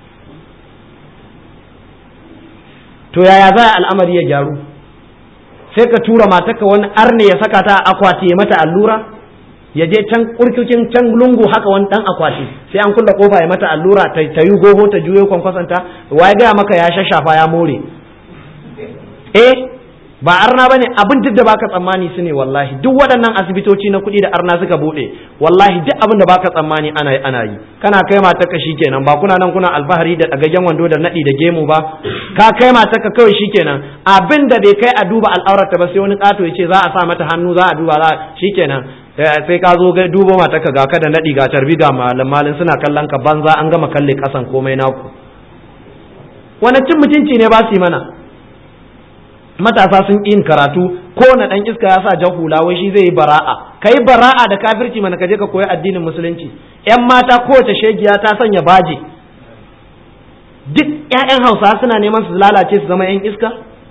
to yaya za a al'amari ya gyaru? sai ka tura matarka wani arne ya saka ta a akwati ya mata allura, ya je can kurkukin can lungu haka wani dan akwati, sai an kulla kofa ya mata allura, ta yi goho ta juyo kwankwasanta, waye gaya maka ya shashafa ya more? eh ba arna bane, abin duk da baka tsammani su ne wallahi. Duk waɗannan asibitoci na kuɗi da arna suka buɗe, wallahi duk abin da baka tsammani ana yi ana yi. Kana kai matarka shikenan, ba kuna nan kuna alfahari da ɗagaggen wando da naɗi da gemu ba, ka kai matarka kawai shikenan, abin da bai kai a duba al'aurarta ba sai wani ƙato ya ce za a sa mata hannu za a duba za shikenan, sai ka zo ga duba matarka ga ka da naɗi ga tarbi ga malam malin suna kallon ka banza, an gama kalle ƙasan komai naku. Wani cin mutunci ne ba su yi mana? Matasa sun yin karatu, ko na dan iska ya sa jan hula wai shi zai yi bara'a. Kai bara'a da kafirci mana, ka je ka koyi addinin musulunci. Yan mata kowace shegiya ta sanya baje. Duk ƴaƴan Hausa suna neman su lalace su zama yan iska.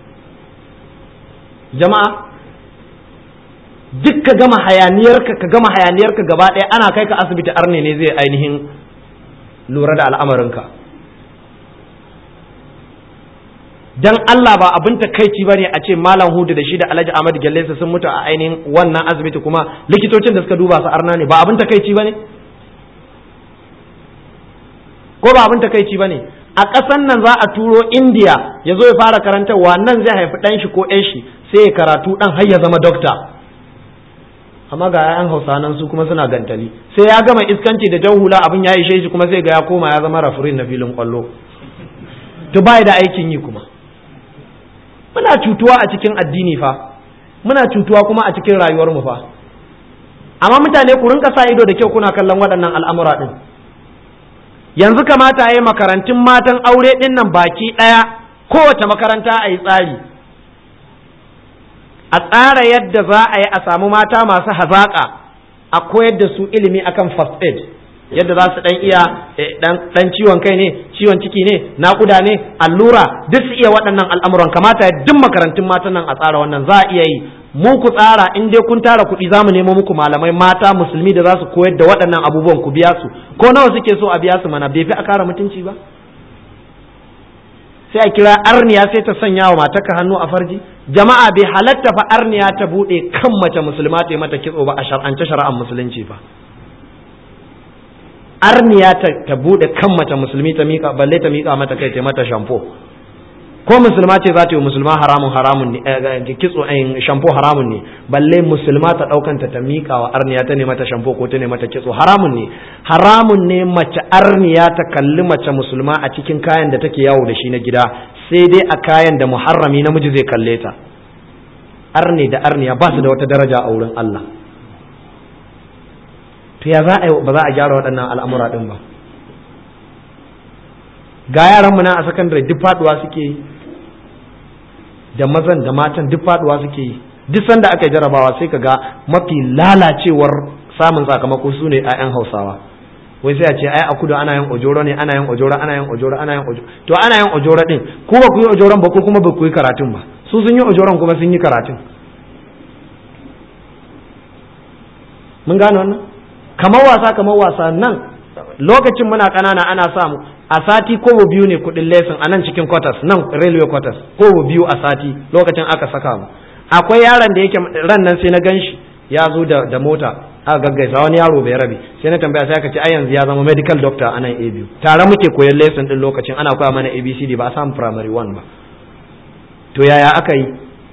Jama'a, duk ka gama hayaniyarka ka gama hayaniyarka gaba ɗaya ana kai ka asibiti arne ne zai ainihin lura da al'amarinka. Dan Allah ba abin takaici bane a ce Malam Hudu da shi da Alhaji Ahmad Gellesa sun mutu a ainihin wannan asibiti, kuma likitocin da suka duba su arna ne, ba abin takaici bane? Ko ba abin takaici bane? A ƙasan nan za a turo India ya zo ya fara karantarwa, nan zai haifi ɗan shi ko ƴan shi sai ya karatu ɗan har ya zama dokta. Amma ga 'ya'yan Hausa nan su kuma suna gantali, sai ya gama iskanci da jan hula abin ya ishe shi kuma sai ga ya koma ya zama rafirin na filin kwallo. To bai da aikin yi kuma. Muna cutuwa a cikin addini fa, muna cutuwa kuma a cikin rayuwarmu fa. Amma mutane ku rinka sa ido da kyau kuna kallon waɗannan al'amura ɗin. Yanzu kamata ya yi makarantun matan aure ɗin nan baki ɗaya, kowace makaranta a yi tsari. A tsara yadda za a yi a samu mata masu hazaƙa, a koyar da su ilimi akan first aid. Yadda za su ɗan iya ɗan ciwon kai ne, ciwon ciki ne, naƙuda ne, allura, duk su iya waɗannan al'amuran. Kamata ya duk makarantun matan nan a tsara wannan, za a iya yi. Mu ku tsara, in dai kun tara kuɗi za mu nemo muku malamai mata musulmi da za su koyar da waɗannan abubuwan, ku biya su. Ko nawa suke so a biya su mana, bai fi a kara mutunci ba? Sai a kira arniya sai ta sanya wa matarka hannu a farji. Jama'a bai halatta fa arniya ta buɗe kan mace musulma ta yi mata kitso ba a shar'ance shari'ar musulunci fa. Arniya ta, ta bude kan mace musulmi ta mika, balle ta mika mata kai ta mata shampo. Ko musulma ce za ta yi musulma haramun haramun ne, eh, kitso eh, shampo haramun ne, balle musulma ta daukanta ta mika wa arniya ta ne mata shampo ko ta ne mata kitso haramun ne. Haramun ne mace arniya ta kalli mace musulma a cikin kayan da take yawo da shi na gida, sai dai a kayan da muharrami namiji zai kalle ta. Arne da arniya ba su da wata daraja a wurin Allah. To ya za a ba za a gyara waɗannan al'amura ɗin ba? Ga yaranmu na a sakandare duk faɗuwa suke yi, da mazan da matan duk faɗuwa suke yi. Duk sanda aka yi jarabawa sai ka ga mafi lalacewar samun sakamako su ne 'ya'yan Hausawa. Wai sai a ce ai a kudu ana yin ojoro ne, ana yin ojoro, ana yin ojoro, ana yin ojoro. To ana yin ojoro ɗin, ko ba ku yi ojoron ba ko kuma ba ku yi karatun ba. Su sun yi ojoron kuma sun yi karatun. Mun gane wannan? Kamar wasa kamar wasa nan lokacin muna ƙanana ana samu a sati kobo biyu ne kuɗin lesson a nan cikin quarters, nan railway quarters, kobo biyu a sati lokacin aka saka mu. Akwai yaron da yake ran nan sai na ganshi ya zo da, da mota aka gaggaisa, wani yaro bai rabe, sai na tambaya sai aka ce ai yanzu ya zama medical doctor a nan A biyu. Tare muke koyon lesson din lokacin ana koya mana A B C D, ba a samu primary one ba. To yaya aka yi?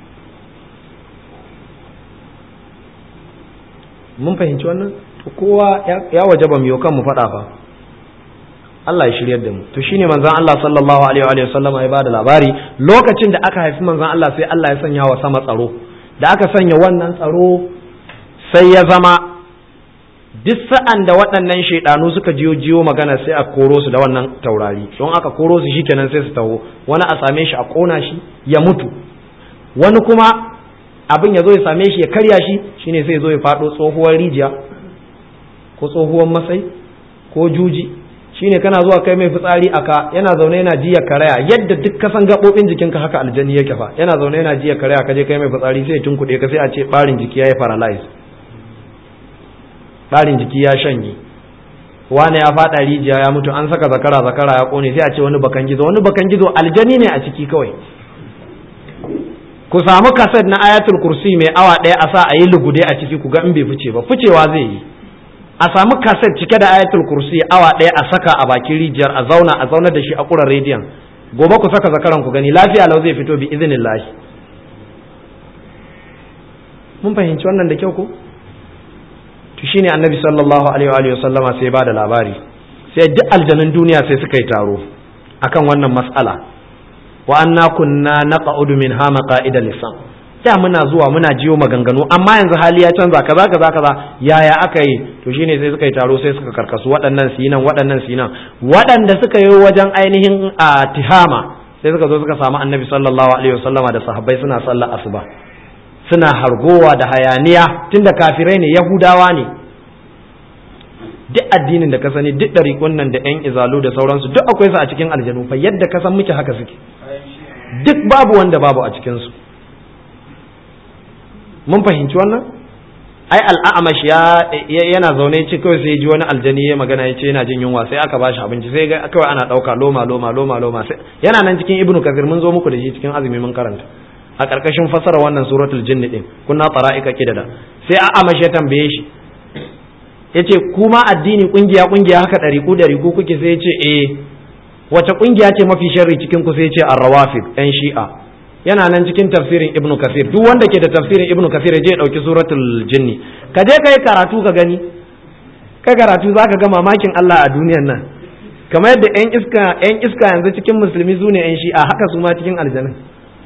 Mun fahimci wannan? Kowa ya wajaba mu kan mu faɗa fa. Allah ya shiryar da mu. To shine manzon Allah sallallahu alaihi wa sallam ya bada labari lokacin da aka haifi manzon Allah sai Allah ya sanya wa sama tsaro. Da aka sanya wannan tsaro sai ya zama duk sa'an da waɗannan shaidanu suka jiyo jiyo magana sai a koro su da wannan taurari. Don aka koro su shikenan sai su taho. Wani a same shi a kona shi ya mutu. Wani kuma abin ya zo ya same shi ya karya shi shine sai ya zo ya faɗo tsohuwar rijiya ko tsohuwar masai ko juji, shine kana zuwa kai mai fitsari aka yana zaune yana jiya karaya, yadda duk ka san gabobin jikinka haka aljani yake fa, yana zaune yana jiya karaya ka je kai mai fitsari sai ya tunkuɗe ka sai a ce barin jiki ya yi paralyze, barin jiki ya shanye, wani ya faɗa rijiya ya mutu, an saka zakara zakara ya kone, sai a ce wani bakan gizo, wani bakan gizo aljani ne a ciki kawai. Ku samu kaset na ayatul kursi mai awa ɗaya a sa a yi lugude a ciki ku ga in bai fice ba, ficewa zai yi. A samu kaset cike da ayatul kursi awa ɗaya a saka a bakin rijiyar a zauna a zauna da shi a ƙurar rediyon, gobe ku saka zakaran ku gani lafiya lau zai fito bi izinin lahi. mun fahimci wannan da kyau ko to shine annabi sallallahu alaihi wa sallama sai ba da labari sai duk aljanun duniya sai suka yi taro akan wannan mas'ala wa anna kunna naq'udu minha maqa'ida lisan da muna zuwa muna jiyo maganganu amma yanzu hali ya canza kaza kaza kaza yaya aka yi to shine sai suka yi taro sai suka karkasu waɗannan sinan waɗannan sinan waɗanda suka yi wajen ainihin a tihama sai suka zo suka samu annabi sallallahu alaihi wasallama da sahabbai suna sallar asuba suna hargowa da hayaniya tunda kafirai ne yahudawa ne duk addinin da ka sani duk ɗariƙun nan da ƴan izalu da sauransu duk akwai su a cikin aljanu fa yadda ka san muke haka suke duk babu wanda babu a cikin su mun fahimci wannan ai al'amash ya yana zaune ce kawai sai ji wani aljani ya magana ya ce yana jin yunwa sai aka bashi abinci sai ga kawai ana ɗauka loma loma loma loma sai yana nan cikin ibnu kasir mun zo muku da shi cikin azumi mun karanta a ƙarƙashin fasara wannan suratul jinni din kunna qara'ika kidada sai a'amash ya tambaye shi yace kuma addini kungiya kungiya haka ɗariku ɗariku kuke sai yace eh wace kungiya ce mafi sharri cikin ku sai yace ar-rawafid ɗan shi'a yana nan cikin tafsirin ibnu kasir duk wanda ke da tafsirin ibnu kasir je ya dauki suratul jinni ka je kai karatu ka gani kai karatu zaka ga mamakin Allah a duniyar nan kamar yadda ƴan iska ƴan iska yanzu cikin musulmi su ne ƴan shi'a haka su ma cikin aljanna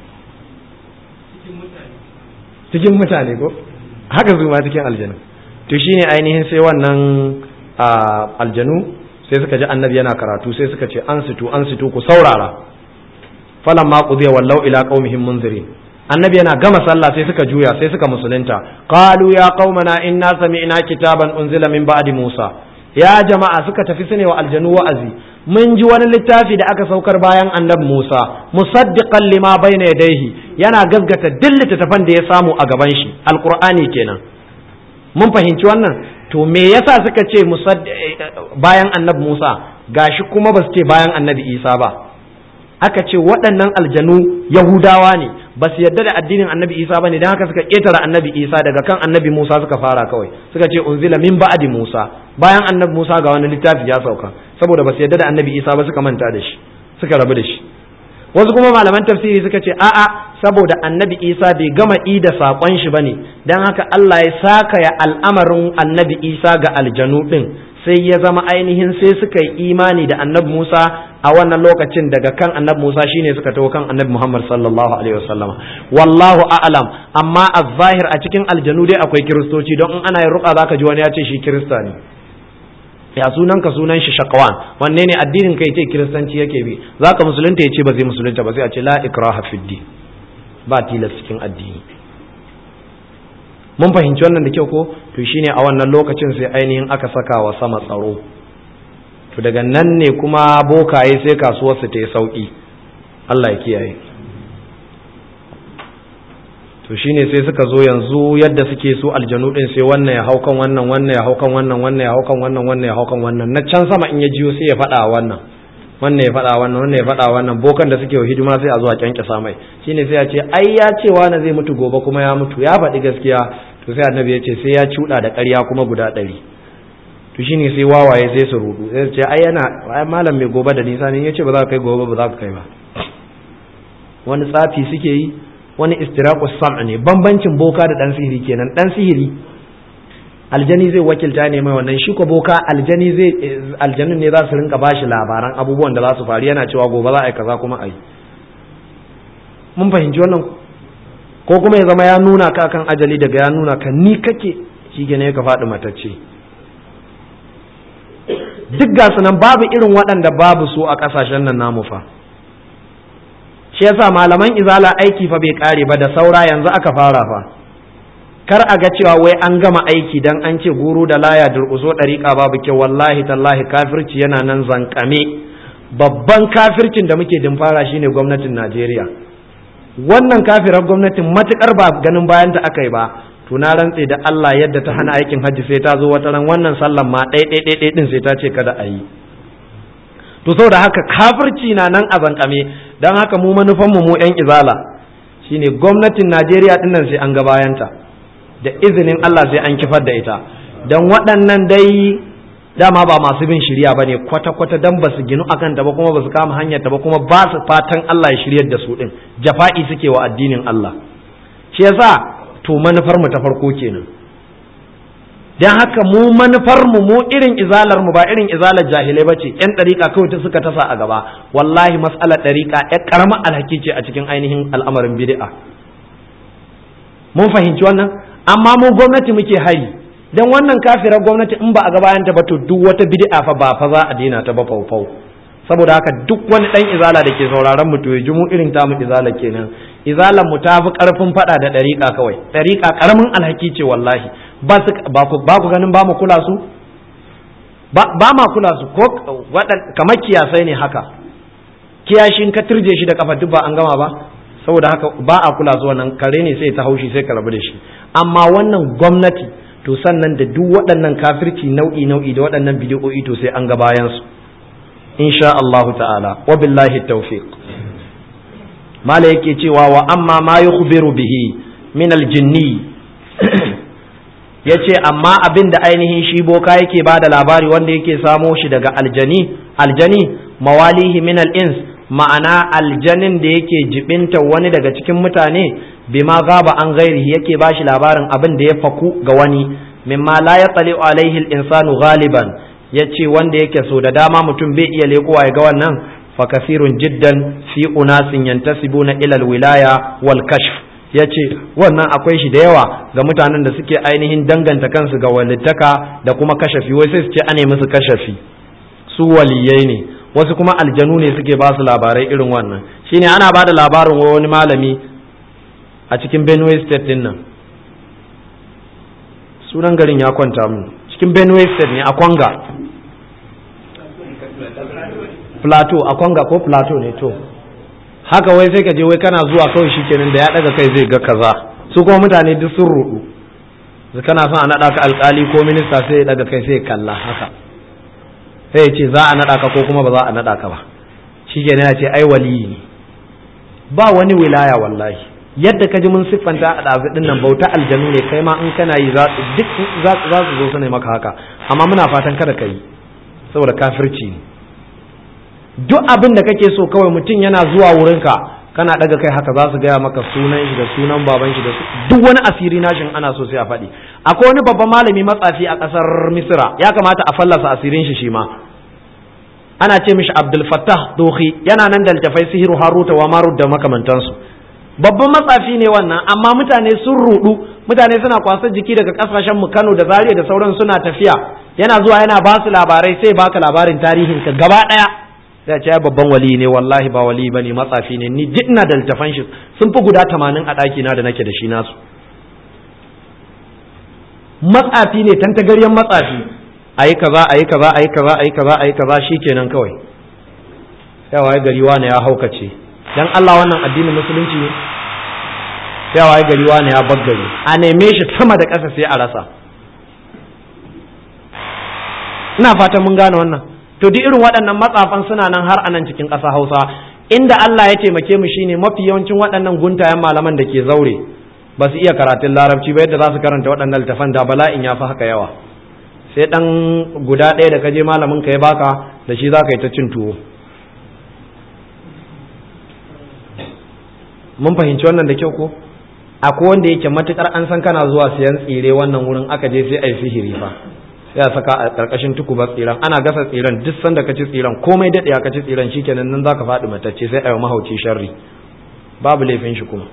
cikin mutane ko haka su ma cikin aljanna to shine ainihin sai wannan aljanu sai suka ji annabi yana karatu sai suka ce an situ an situ ku saurara falamma qudiya wallau ila qaumihim munzirin annabi yana gama sallah sai suka juya sai suka musulunta qalu ya qaumana inna sami'na kitaban unzila min ba'di musa ya jama'a suka tafi sune wa aljanu wa'azi mun ji wani littafi da aka saukar bayan annabi musa musaddiqan lima bayna yadayhi yana gaskata duk littattafan da ya samu a gaban shi alqur'ani kenan mun fahimci wannan to me yasa suka ce bayan annabi Musa gashi kuma ba su ce bayan annabi Isa ba aka ce waɗannan aljanu yahudawa ne ba su yarda da addinin annabi Isa ba ne don haka suka ƙetare annabi Isa daga kan annabi Musa suka fara kawai suka ce unzila min ba'di Musa bayan annabi Musa ga wani littafi ya sauka saboda ba su yarda da annabi Isa ba suka manta da shi suka rabu da shi wasu kuma malaman tafsiri suka ce a'a saboda annabi Isa bai gama ida saƙon shi bane dan haka Allah ya saka ya al'amarin annabi Isa ga aljanu din sai ya zama ainihin sai suka yi imani da annabi Musa a wannan lokacin daga kan annabi Musa shine suka tawo kan annabi Muhammad sallallahu alaihi wasallama wallahu a'lam amma az-zahir a cikin aljanu dai akwai kiristoci don in ana yin ruqa zaka ji wani ya ce shi kirista ne ya sunan ka sunan shi shaqwan wanne ne addinin kai ce kiristanci yake bi zaka musulunta yace ba zai musulunta ba sai a ce la ikraha fid din ba tilas cikin addini mun fahimci wannan da kyau ko to shine a wannan lokacin sai ainihin aka saka wa sama tsaro to daga nan ne kuma bokaye sai kasuwar su ta yi sauki Allah ya kiyaye to shine sai suka zo yanzu yadda suke so aljanu din sai wannan ya haukan wannan wannan ya haukan wannan wannan ya haukan wannan wannan ya haukan wannan na can sama in ya jiyo sai ya faɗa wannan wannan ya faɗa wannan wannan ya faɗa wannan bokan da suke wa hidima sai a zo a kyankyasa mai shine sai ya ce ai ya ce wani zai mutu gobe kuma ya mutu ya faɗi gaskiya to sai annabi ya ce sai ya cuɗa da ƙarya kuma guda ɗari to shine sai wawaye sai su rudu sai ce ai yana ai malam mai gobe da nisa ne ya ce ba za ka kai gobe ba za ka kai ba wani tsafi suke yi wani istiraqus sam' ne bambancin boka da dan sihiri kenan dan sihiri aljani zai wakilta ne mai wannan shi ko boka aljani zai aljanun ne za su rinka bashi labaran abubuwan da za su faru yana cewa gobe za a yi kaza kuma a yi mun fahimci wannan ko kuma ya zama ya nuna ka kan ajali daga ya nuna ka ni kake shi ne ka faɗi matacce duk gasu nan babu irin waɗanda babu su a ƙasashen nan namu fa shi yasa malaman izala aiki fa bai kare ba da saura yanzu aka fara fa kar a ga cewa wai an gama aiki dan an ce guru da laya durƙuso ɗariƙa babu kyau wallahi tallahi kafirci yana nan zankame babban kafircin da muke dimfara shine gwamnatin Najeriya wannan kafirar gwamnatin matukar ba ganin bayan ta aka yi ba to na rantse da Allah yadda ta hana aikin hajji sai ta zo wata ran wannan sallan ma ɗai ɗai ɗai ɗin sai ta ce kada a yi to saboda haka kafirci na nan a zankame don haka mu manufan mu mu yan izala shine gwamnatin Najeriya din nan sai an ga bayanta da izinin Allah sai an kifar da ita dan waɗannan dai dama ba masu bin shiriya bane kwata kwata dan ba su ginu akan ta ba kuma ba su kama hanyar ta ba kuma ba su fatan Allah ya shiryar da su din jafa'i suke wa addinin Allah shi yasa to manufar mu ta farko kenan. dan haka mu manufar mu mu irin izalar mu ba irin izalar jahilai bace yan dariƙa kawai ta suka tasa a gaba. Wallahi mas'alar dariƙa ya karama alhaki ce a cikin ainihin al'amarin bid'a. Mun fahimci wannan, amma mu gwamnati muke hari dan wannan kafirar gwamnati in ba a ga bayan ta ba to duk wata bid'a fa ba fa za a daina ta ba faufau. Saboda haka duk wani dan izala da ke sauraron mu to ya ji mu irin tamu izala kenan. Izalan mu ta fi karfin fada da dariƙa kawai. Dariƙa karamin alhaki ce wallahi. Ba su ba ku ba ku ganin ba mu kula su? Ba ba ma kula su ko kamar kiyasai ne haka. Kiyashin ka turje shi da kafa duk ba an gama ba. Saboda haka ba a kula su wannan kare ne sai ta haushi sai ka rabu da shi. Amma wannan gwamnati to sannan da duk waɗannan kafirci nau'i nau'i da waɗannan bidiyo'i to sai an ga bayan su. Insha Allahu ta'ala wa billahi tawfiq. Mala yake cewa wa amma ma yukhbiru bihi min aljinni yace amma abin da ainihin shi boka yake bada labari wanda yake samo shi daga aljani aljani mawalihi min al-ins ma'ana aljanin da yake jibinta wani daga cikin mutane bima gaba an gairihi yake bashi labarin abin da ya faku ga wani mimma la yatali alaihi al-insanu ghaliban yace wanda yake so da dama mutum bai iya lekowa ya ga wannan fa kasirun jiddan fi unasin yantasibuna ila al-wilaya wal kashf yace wannan akwai shi da yawa ga mutanen da suke ainihin danganta kansu ga walittaka da kuma kashafi wai sai su ce ane musu kashafi su waliyai ne wasu kuma aljanu ne suke ba su labarai irin wannan shine ana ba da labarin wani malami a cikin Benue State din nan sunan garin ya kwanta mu cikin Benue State ne a Kwanga Plateau a Kwanga ko Plateau ne to haka wai sai ka je wai kana zuwa kawai shikenan da ya daga kai zai ga kaza su kuma mutane duk sun rudu kana son a nada ka alkali ko minista sai ya daga kai sai ya kalla haka sai ya ce za a naɗa ka ko kuma ba za a naɗa ka ba shi ke ya ce ai waliyi ne ba wani wilaya wallahi yadda ka ji mun siffanta a ɗazu ɗin nan bauta aljanu ne kai ma in kana yi duk za su zo su ne maka haka amma muna fatan kada ka yi saboda kafirci ne duk abin da kake so kawai mutum yana zuwa wurinka kana ɗaga kai haka za su gaya maka sunan shi da sunan baban shi da duk wani asiri nashin ana so sai a faɗi akwai wani babban malami matsafi a ƙasar Misira ya kamata a fallasa asirin shi shi ma ana ce mishi Abdul Fattah Dohi yana nan da littafai sihiru Haruta wa Marut da makamantansu babban matsafi ne wannan amma mutane sun rudu mutane suna kwasar jiki daga kasashen mu Kano da Zaria da sauran suna tafiya yana zuwa yana ba su labarai sai baka labarin tarihin ka gaba daya sai ce babban wali ne wallahi ba wali bane matsafi ne ni duk ina da littafan shi sun fi guda tamanin a daki na da nake da shi nasu matsafi ne tantagaryen matsafi ayi kaza ayi kaza ayi kaza ayi kaza ayi kaza shikenan kawai sai waye gari wani ya haukace dan Allah wannan addinin musulunci ne sai waye gari wani ya baggare a neme shi sama da ƙasa sai a rasa ina fatan mun gane wannan to duk irin waɗannan matsafan suna nan har anan cikin ƙasa Hausa inda Allah ya taimake mu shine mafi yawancin waɗannan guntayen malaman da ke zaure ba su iya karatun larabci ba yadda za su karanta waɗannan littafan da bala'in ya fi haka yawa sai ɗan guda ɗaya da kaje malamin ka ya baka da shi za ka yi ta cin tuwo mun fahimci wannan da kyau ko akwai wanda yake matukar an san kana zuwa siyan tsire wannan wurin aka je sai a yi sihiri fa sai a saka a karkashin tukubar tsiran ana gasa tsiran duk sanda ka ci tsiran komai daɗe ka ci tsiran shikenan nan zaka faɗi matacce sai a yi mahauci sharri babu laifin shi kuma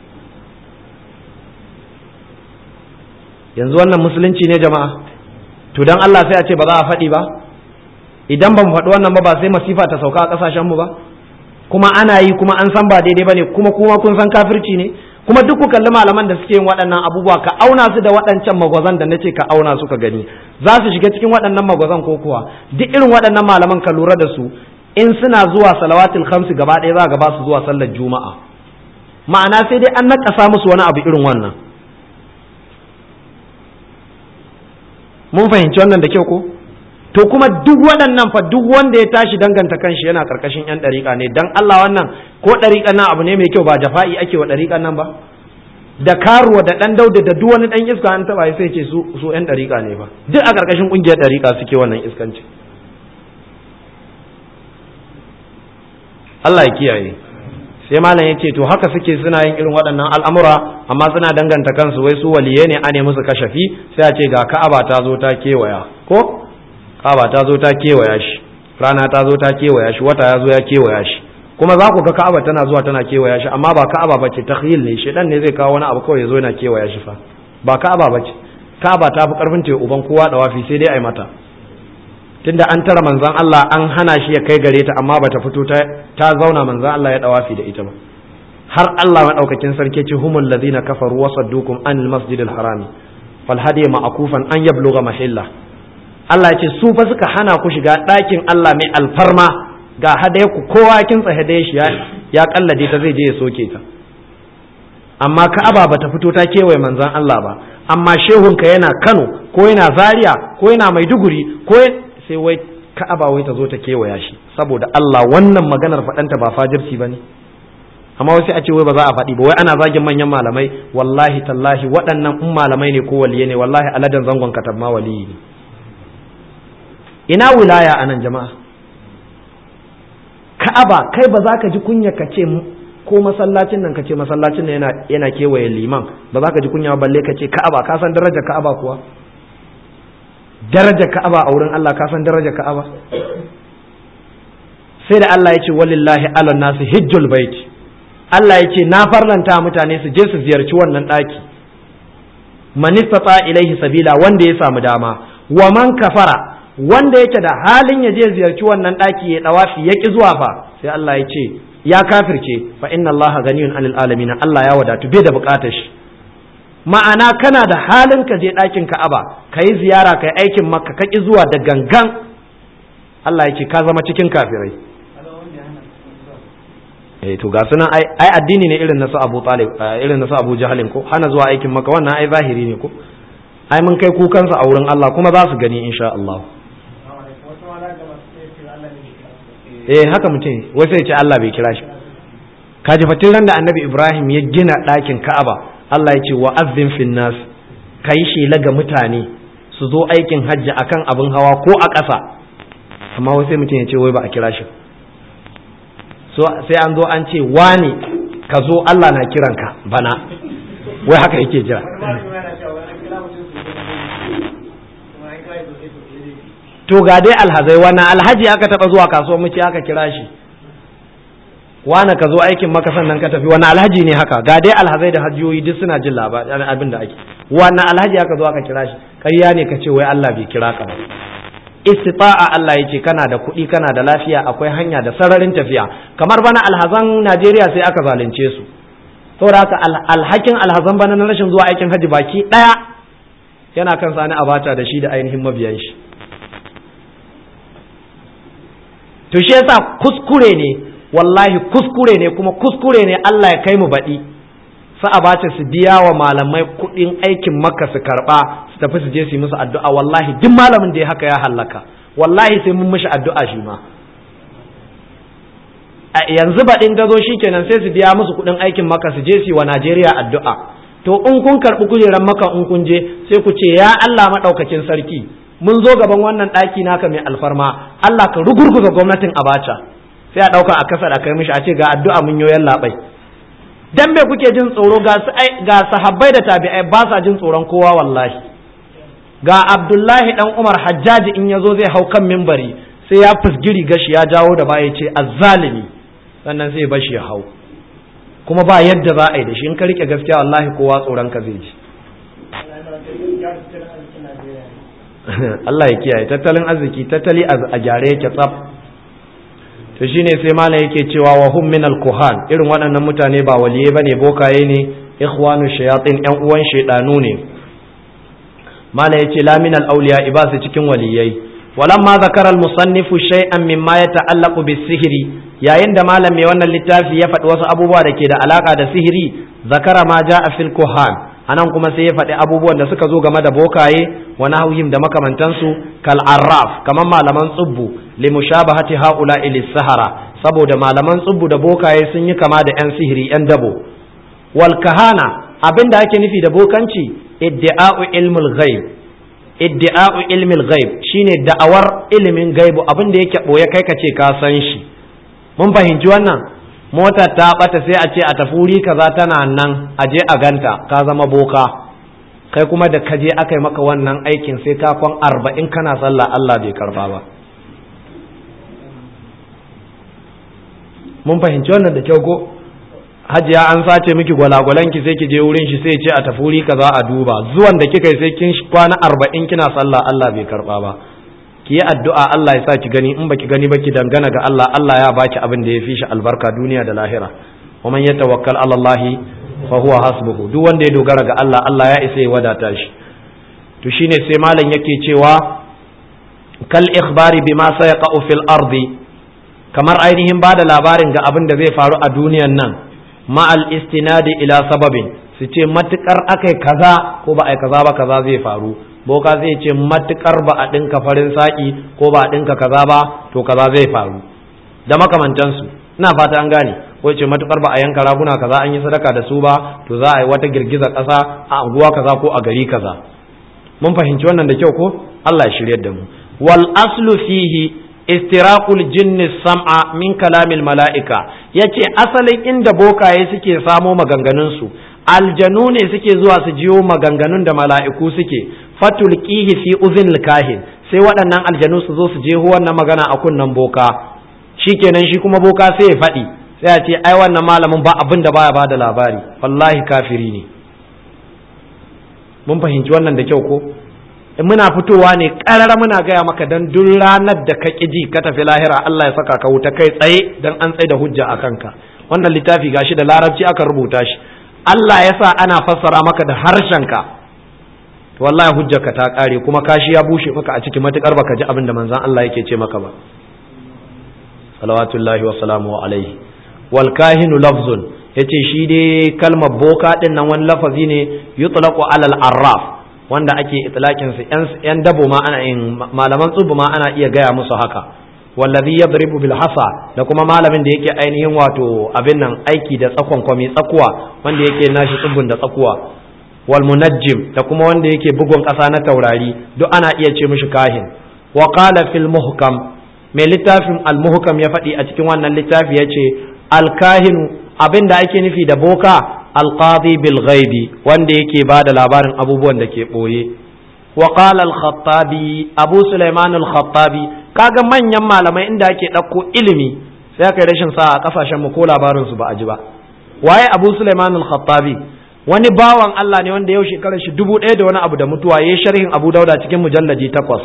yanzu wannan musulunci ne jama'a to dan Allah sai a ce ba za a faɗi ba idan ba mu faɗi wannan ba ba sai masifa ta sauka a ƙasashen mu ba kuma ana yi kuma an san ba daidai bane kuma kuma kun san kafirci ne kuma duk ku kalli malaman da suke yin waɗannan abubuwa ka auna su da waɗancan magwazan da nace ka auna su ka gani za su shiga cikin waɗannan magwazan ko kuwa duk irin waɗannan malaman ka lura da su in suna zuwa salawatul khamsi gaba ɗaya za ga ba su zuwa sallar juma'a ma'ana sai dai an naƙasa musu wani abu irin wannan mun fahimci wannan da kyau ko to kuma duk waɗannan fa duk wanda ya tashi danganta kanshi yana karkashin yan ɗariƙa ne dan Allah wannan ko ɗariƙan nan abu ne mai kyau ba jafa'i ake wa ɗariƙan nan ba da karuwa da ɗan dauda da duk wani ɗan iska an taɓa sai ce su su yan ɗariƙa ne ba duk a karkashin ƙungiyar ɗariƙa suke wannan iskanci Allah ya kiyaye sai sai malam ya ce to haka suke suna yin irin waɗannan al'amura amma suna danganta kansu wai su waliye ne ane musu kashafi sai a ce ga ka'aba ta zo ta kewaya ko ka'aba ta zo ta kewaya shi rana ta zo ta kewaya shi wata ya zo ya kewaya shi kuma za ku ga ka'aba tana zuwa tana kewaya shi amma ba ka'aba bace takhyil ne shedan ne zai kawo wani abu kawai ya zo yana kewaya shi fa ba ka'aba bace ka'aba ta fi karfin ta uban kowa dawafi sai dai ai mata tunda an tara manzon Allah an hana shi ya kai gare ta amma bata fito ta ta zauna manzon Allah ya dawafi da ita ba har Allah madaukakin sarki ce humul ladina kafaru wa saddukum anil masjidil harami fal hadi ma'kufan an yablugha mahilla Allah ya ce su fa suka hana ku shiga ɗakin Allah mai alfarma ga hadaye ku kowa kin tsahade shi ya kallade ta zai je ya soke ta amma Ka'aba bata fito ta kewaye manzon Allah ba amma shehunka yana Kano ko yana Zaria ko yana Maiduguri ko sai wai Ka'aba wai ta zo ta kewaya shi saboda Allah wannan maganar faɗanta ba fajirci bane amma wai sai a ce wai ba za a faɗi ba wai ana zagin manyan malamai wallahi tallahi waɗannan in malamai ne ko waliye ne wallahi aladan zangon katab ma waliyi ne ina wilaya anan jama'a Ka'aba kai ba za ka ji kunya ka ce ko masallacin nan ka ce masallacin nan yana yana kewaye liman ba za ka ji kunya balle ka ce Ka'aba ka san darajar Ka'aba kuwa darajar Ka'aba a wurin Allah ka san darajar Ka'aba sai da Allah ya ce walillahi ala nasi hijjul bait Allah ya ce na farlanta mutane su je su ziyarci wannan daki man istata ilaihi sabila wanda ya samu dama wa man kafara wanda yake da halin ya je ziyarci wannan daki ya dawafi ya ki zuwa fa sai Allah ya ce ya kafirce fa inna Allah ganiyun anil alamin Allah ya wadatu bai da bukatar shi ma'ana kana da halin ka je ɗakin Ka'aba ka yi ziyara ka yi aikin Makka ka ƙi zuwa da gangan Allah yake ka zama cikin kafirai eh to ga sunan ai ai addini ne irin na su Abu Talib irin na su Abu Jahalin ko hana zuwa aikin Makka wannan ai zahiri ne ko ai mun kai kukan sa a wurin Allah kuma za su gani insha Allah eh haka mutum wai sai ya ce Allah bai kira shi kaji fatin ran da Annabi Ibrahim ya gina ɗakin Ka'aba Allah ya ce wa azzin fin nas kai shela ga mutane su zo aikin hajji akan abin hawa ko a ƙasa amma wai sai mutum ya ce wai ba a kira shi so sai an zo an ce wani ka zo Allah na kiranka bana wai haka yake jira to ga dai alhazai wannan alhaji aka taba zuwa kasuwar muke aka kira shi wani ka zo aikin maka sannan ka tafi wani alhaji ne haka ga dai alhazai da hajjoyi duk suna jin labarin abin da ake wannan alhaji aka zo aka kira shi ƙarya ne ka ce wai Allah bai kira ka ba istita'a Allah yace kana da kuɗi kana da lafiya akwai hanya da sararin tafiya kamar bana alhazan Najeriya sai aka zalunce su saboda haka alhakin alhazan bana na rashin zuwa aikin haji baki daya yana kan Sani Abacha da shi da ainihin mabiyan shi to shi yasa kuskure ne wallahi kuskure ne kuma kuskure ne Allah ya kai mu baɗi sa Abacha su biya wa malamai kuɗin aikin Makka su karɓa su tafi su je su yi musu addu'a wallahi duk malamin da ya haka ya hallaka wallahi sai mun mishi addu'a shi ma a yanzu baɗin ta zo shikenan sai su biya musu kuɗin aikin Makka su je su yi wa Najeriya addu'a to in kun karɓi kujeran Makka in kun je sai ku ce ya Allah maɗaukakin sarki mun zo gaban wannan ɗaki naka mai alfarma Allah ka rugurguza gwamnatin Abacha sai a ɗauka a kasa da kai mishi a ce ga addu'a mun yoyan labai dan me kuke jin tsoro ga ga sahabbai da tabi'ai ba sa jin tsoron kowa wallahi ga Abdullahi dan Umar Hajjaji in yazo zai hau kan minbari sai ya fusgiri gashi ya jawo da baya ce azzalimi sannan sai bashi ya hau kuma ba yadda za a yi da shi in ka rike gaskiya wallahi kowa tsoron ka zai ji Allah ya kiyaye tattalin arziki tattali a gyare yake tsaf to shine sai malam yake cewa wa hum min al-kuhan irin waɗannan mutane ba waliye bane bokaye ne ikhwanu shayatin yan uwan shaydanu ne malam yace la min al-awliya ibasu cikin waliyai walamma zakara al-musannif shay'an mimma yata'allaqu bis-sihri yayin da malam mai wannan littafi ya faɗi wasu abubuwa da ke da alaka da sihiri zakara ma ja'a fil kuhan anan kuma sai ya faɗi abubuwan da suka zo game da bokaye wa nahwihim da makamantansu kal arraf kaman malaman tsubbu li mushabahati haula ila sahara saboda malaman tsubbu da bokaye sun yi kama da yan sihiri yan dabo wal kahana abinda ake nufi da bokanci iddi'a'u ilmul ghaib iddi'a'u ilmil ghaib shine da'awar ilimin gaibu abinda yake boye kai kace ka san shi mun fahimci wannan motar ta bata sai a ce a tafi wuri kaza tana nan a je a ganta, ka zama boka. Kai kuma da kaje aka yi maka wannan aikin sai ka kwan arba'in kana sallah Allah bai karba ba. Mun fahimci wannan da kyau ko? Hajiya an sace miki gwalagwalanki sai ki je wurin shi sai ce a tafi wuri kaza a duba, zuwan da kika yi sai kin kwana arba'in kina sallah Allah bai karba ba. Ki yi addu'a Allah ya sa ki gani, in baki gani ba ki dangana ga Allah, Allah ya baki abin da ya fi shi albarka duniya da lahira. Wa man yatawakkal ala Allah fa huwa hasbuhu. Duk wanda ya dogara ga Allah, Allah ya isa ya wadata shi. To shine sai malam yake cewa kal ikhbari bima sayaqa'u fil ardi, kamar ainihin bada labarin ga abin da zai faru a duniyan nan, ma'al istinadi ila sababin, su ce matukar akai kaza ko ba ai kaza ba kaza zai faru. Boka zai ce matukar ba a ɗinka farin saƙi ko ba a ɗinka kaza ba to kaza zai faru da makamantansu. Ina fata an gane. Ko ce matukar ba a yanka raguna kaza an yi sadaka da su ba to za a yi wata girgizar ƙasa a anguwa kaza ko a gari kaza. Mun fahimci wannan da kyau ko? Allah ya shiryar da mu. Wal aslu fihi istiraqul jinni sam'a min kalamil mala'ika, yace asalin inda bokaye suke samo maganganun su aljanu ne suke zuwa su jiyo maganganun da mala'iku suke, fatulqihi fi uzunil kahin, sai waɗannan aljanu su zo su je wannan magana a kunnan boka, shikenan shi kuma boka sai ya faɗi, sai a ce ai wannan malamin ba abin da baya bada labari, wallahi kafiri ne. Mun fahimci wannan da kyau ko? Muna fitowa ne ƙarara muna gaya maka dan duk ranar da ka ƙiji ka tafi lahira Allah ya saka ka wuta kai tsaye dan an tsaye da hujja a kanka. Wannan littafi gashi da larabci aka rubuta shi, Allah ya sa ana fassara maka da harshenka, to wallahi hujjarka ta kare kuma kashi ya bushe maka a cikin matukar baka ji abin da manzon Allah yake ce maka ba. Salawatullahi wa salamu alaihi. Wal kahinu lafzun, yace shi dai kalmar boka din nan wani lafazi ne yutlaqu alal arraf, wanda ake itlaqin su yan dabo ma ana yin, malaman tsubu ma ana iya gaya musu haka. Wallazi yadribu bil hasa, da kuma malamin da yake ainihin wato abin nan aiki da tsakon kwami tsakuwa, wanda yake nashi tsubun da tsakuwa. Wal munajjim, da kuma wanda yake bugun ƙasa na taurari, duk ana iya ce mishi kahin. Wa qala fil muhkam, mai littafin al muhkam ya faɗi a cikin wannan littafi yace al kahinu, abin da ake nufi da boka al qadi bil ghaibi, wanda yake bada labarin abubuwan da ke boye. Wa qala al khattabi, abu sulaiman al khattabi, kaga manyan malamai inda ake ɗauko ilimi sai aka yi rashin sa a kasashen mu ko labarin su ba a ji ba. Waye abu sulaiman al khattabi? Wani bawan Allah ne wanda yau shekarar shi dubu ɗaya da wani abu da mutuwa, yayi sharhin Abu Dauda cikin mujallaji takwas.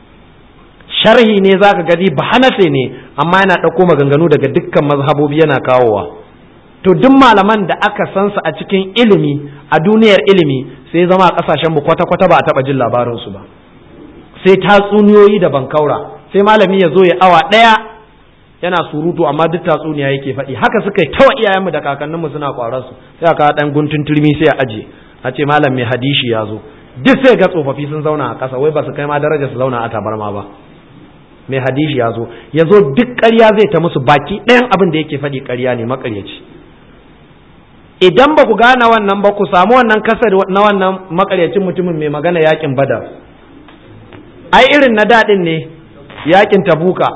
Sharhi ne zaka gani ba Hanafi ne, amma yana ɗauko maganganu daga dukkan mazhabobi yana kawowa. To duk malaman da aka san su a cikin ilimi, a duniyar ilimi, sai zama a kasashen mu kwata-kwata ba a taɓa jin labarin su ba. Sai tatsuniyoyi da bankaura, sai malami ya zo ya awa ɗaya yana surutu amma duk tatsuniya yake faɗi. Haka suka yi tawa iyayenmu da kakanninmu suna kwarar su, sai aka ɗan guntun turmi sai a aje, a ce malam mai hadishi ya zo. Duk sai ga tsofaffi sun zauna a ƙasa, wai ba su kai ma daraja su zauna a tabarma ba. Mai hadishi ya zo, ya zo duk ƙarya zai ta musu, baki ɗayan abin da yake faɗi ƙarya ne, maƙaryaci. Idan ba ku gane wannan ba, ku samu wannan kasar na wannan maƙaryacin mutumin mai magana yakin Badar. Ai irin na daɗin ne yakin Tabuka.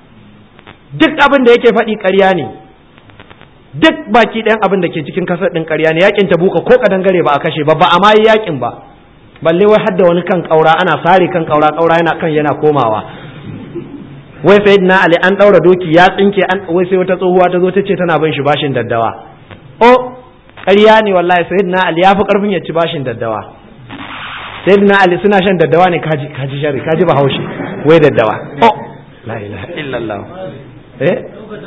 Duk abin da yake faɗi ƙarya ne, duk baki ɗayan abin da ke cikin kasar ɗin ƙarya ne. Yakin Tabuka ko kadangare ba a kashe ba, ba a ma yi yakin ba, balle wai hadda wani kan ƙaura, ana sare kan ƙaura, ƙaura yana kan yana komawa. Wai sayyidina Ali an ɗaura doki ya tsinke, an wai sai wata tsohuwa ta zo ta ce tana bin shi bashin daddawa. Oh, ƙarya ne wallahi, sayyidina Ali ya fi ƙarfin ya ci bashin daddawa. Sayyidina Ali suna shan daddawa ne, kaji kaji shari, kaji bahaushe, wai daddawa. Oh, la ilaha illallah. Eh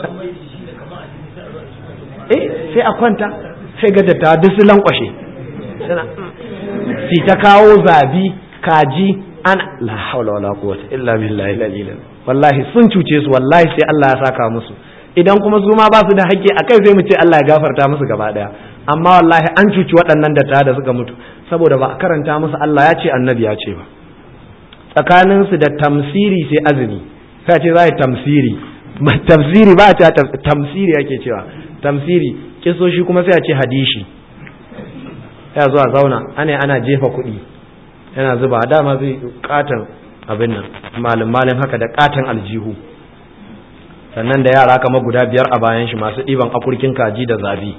eh sai a kwanta sai ga dattawa duk su lankwashe suna si ta kawo zabi kaji ana la haula wala quwwata illa billahi al-aliyyil, wallahi sun cuce su, wallahi sai Allah ya saka musu. Idan kuma su ma ba su da haƙƙi akai sai mu ce Allah ya gafarta musu gaba daya, amma wallahi an cuci waɗannan dattawa da suka mutu saboda ba a karanta musu Allah ya ce annabi ya ce ba. Tsakaninsu da tamsiri sai azumi, sai ce za a yi tamsiri, tafsiri ba a ce tamsiri ake cewa, tamsiri kisoshi kuma sai a ce hadishi. Ya zuwa zauna ana ana jefa kuɗi yana zuba, dama zai katon abin nan malin malin haka da katon aljihu, sannan da yara kama guda biyar a bayan shi masu ɗiban akurkin kaji da zabi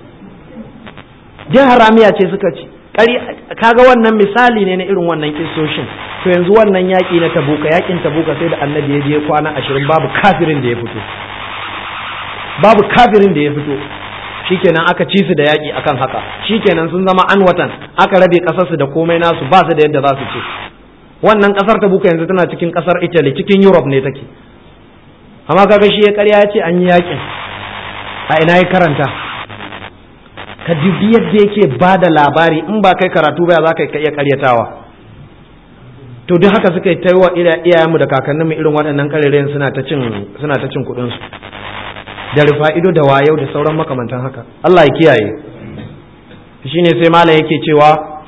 jin haramiya ce suka ci kaga wannan misali ne na irin wannan kissoshin. To yanzu wannan yaƙi na tabuka yaƙin tabuka sai da annabi ya je kwana ashirin babu kafirin da ya fito babu kafirin da ya fito shikenan aka ci su da yaƙi akan haka shikenan sun zama an watan aka rabe ƙasarsu da komai nasu ba su da yadda za su ce wannan ƙasar tabuka yanzu tana cikin ƙasar Italy cikin Europe ne take amma kaga shi ya ƙarya ya ce an yi yaƙin a ina ya karanta ka dubi yadda yake ba da labari in ba kai karatu ba za ka iya karyatawa. To duk haka suka yi ta wa iyayenmu da kakanninmu irin waɗannan karerayen suna ta cin suna ta cin kuɗinsu da rufa'ido da wayau da sauran makamantan haka Allah ya kiyaye. Shine sai malam yake cewa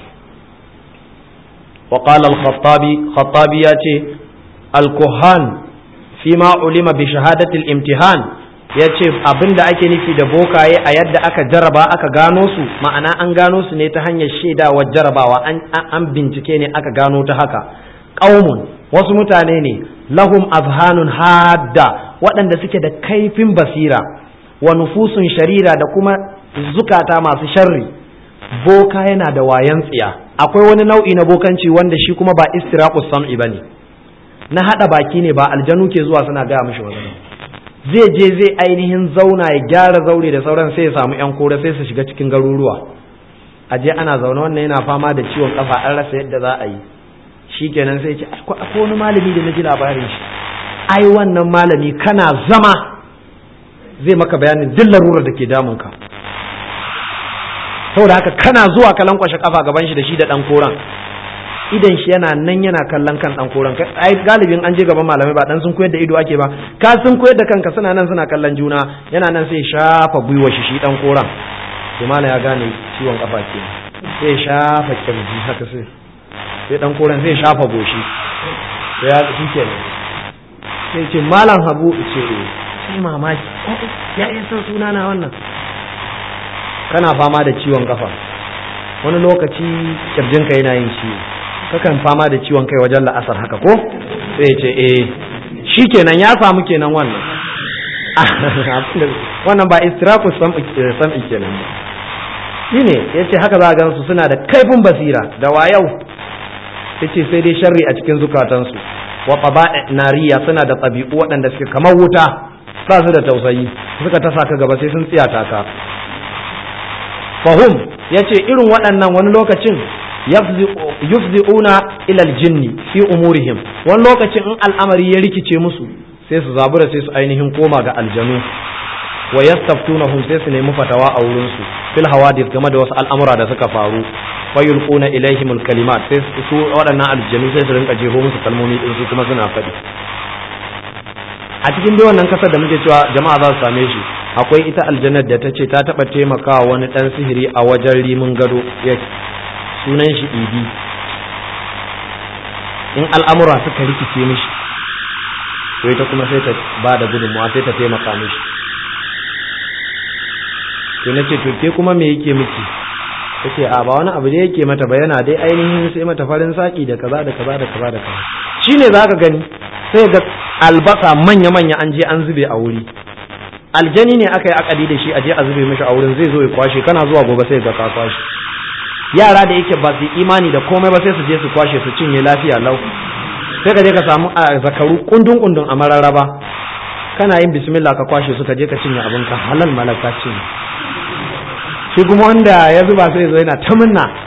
wa qala al-khattabi khattabi ya ce al-kuhan fi ma ulima bi shahadati al-imtihan ya ce abin da ake nufi da bokaye a yadda aka jaraba aka gano su ma'ana an gano su ne ta hanyar shaidawar jarabawa an bincike ne aka gano ta haka ƙaumun wasu mutane ne lahum azhanun hadda waɗanda suke da kaifin basira wa nufusun sharira da kuma zukata masu sharri boka yana da wayan tsiya akwai wani nau'i na bokanci wanda shi kuma ba istiraqus sam'i bane na hada baki ne ba aljanu ke zuwa suna gaya mishi wannan zai je zai ainihin zauna ya gyara zaure da sauran sai ya samu yan kore sai su shiga cikin garuruwa a je ana zaune wannan yana fama da ciwon kafa an rasa yadda za a yi shikenan sai ce akwai wani malami da na ji labarin shi ai wannan malami kana zama zai maka bayanin duk larurar da ke damun ka saboda haka kana zuwa ka lankwashe kafa gaban shi da shi da dan koran idan shi yana nan yana kallon kan dan koran ai galibin an je gaban malamai ba dan sun koyar da ido ake ba ka sun koyar da kanka suna nan suna kallon juna yana nan sai shafa gwiwa shi shi dan koran to malam ya gane ciwon kafa ke sai shafa kirji haka sai sai dan koran sai shafa goshi to ya shi kenan sai ce malam Habu ce sai mamaki ya iya san suna na wannan kana fama da ciwon kafa wani lokaci kirjinka yana yin ciwo kakan fama da ciwon kai wajen la'asar haka ko sai ya ce eh shikenan ya samu kenan wannan wannan ba istiraku sam'i kenan ba shine yace haka za a gansu suna da kaifin basira da wayau yace sai dai sharri a cikin zukatansu wa taba'i nariya suna da tabi'u waɗanda suke kamar wuta ba su da tausayi suka tasa ka gaba sai sun tsiyata ka fahum yace irin waɗannan wani lokacin yufzi'una ila aljinni fi umurihim wani lokacin in al'amari ya rikice musu sai su zabura sai su ainihin koma ga aljanu wa yastaftunahum sai su nemi fatawa a wurin su fil hawadith game da wasu al'amura da suka faru wa yulquna ilaihim alkalimat sai su waɗannan aljanu sai su rinka jeho musu kalmomi din su kuma suna faɗi a cikin dai wannan kasar da muke cewa jama'a za su same shi akwai ita aljannar da ta ce ta taɓa taimakawa wani ɗan sihiri a wajen rimin gado sunan shi idi in al'amura suka rikice mishi to ita kuma sai ta ba da gudunmawa sai ta taimaka mishi to na ce to ke kuma me yake miki ta ce a ba wani abu da yake mata ba yana dai ainihin sai mata farin saki da kaza da kaza da kaza da kaza shine za ka gani sai ga albasa manya-manya an je an zube a wuri aljani ne aka yi akadi da shi a je a zube mishi a wurin zai zo ya kwashe kana zuwa gobe sai ga ka kwashe yara da yake ba su imani da komai ba sai su je su kwashe su cinye lafiya lau sai ka je ka samu a zakaru kundun kundun a mararraba kana yin bismillah ka kwashe su ka je ka cinye abinka halal malaka cinye shi kuma wanda ya zuba sai zo yana ta munna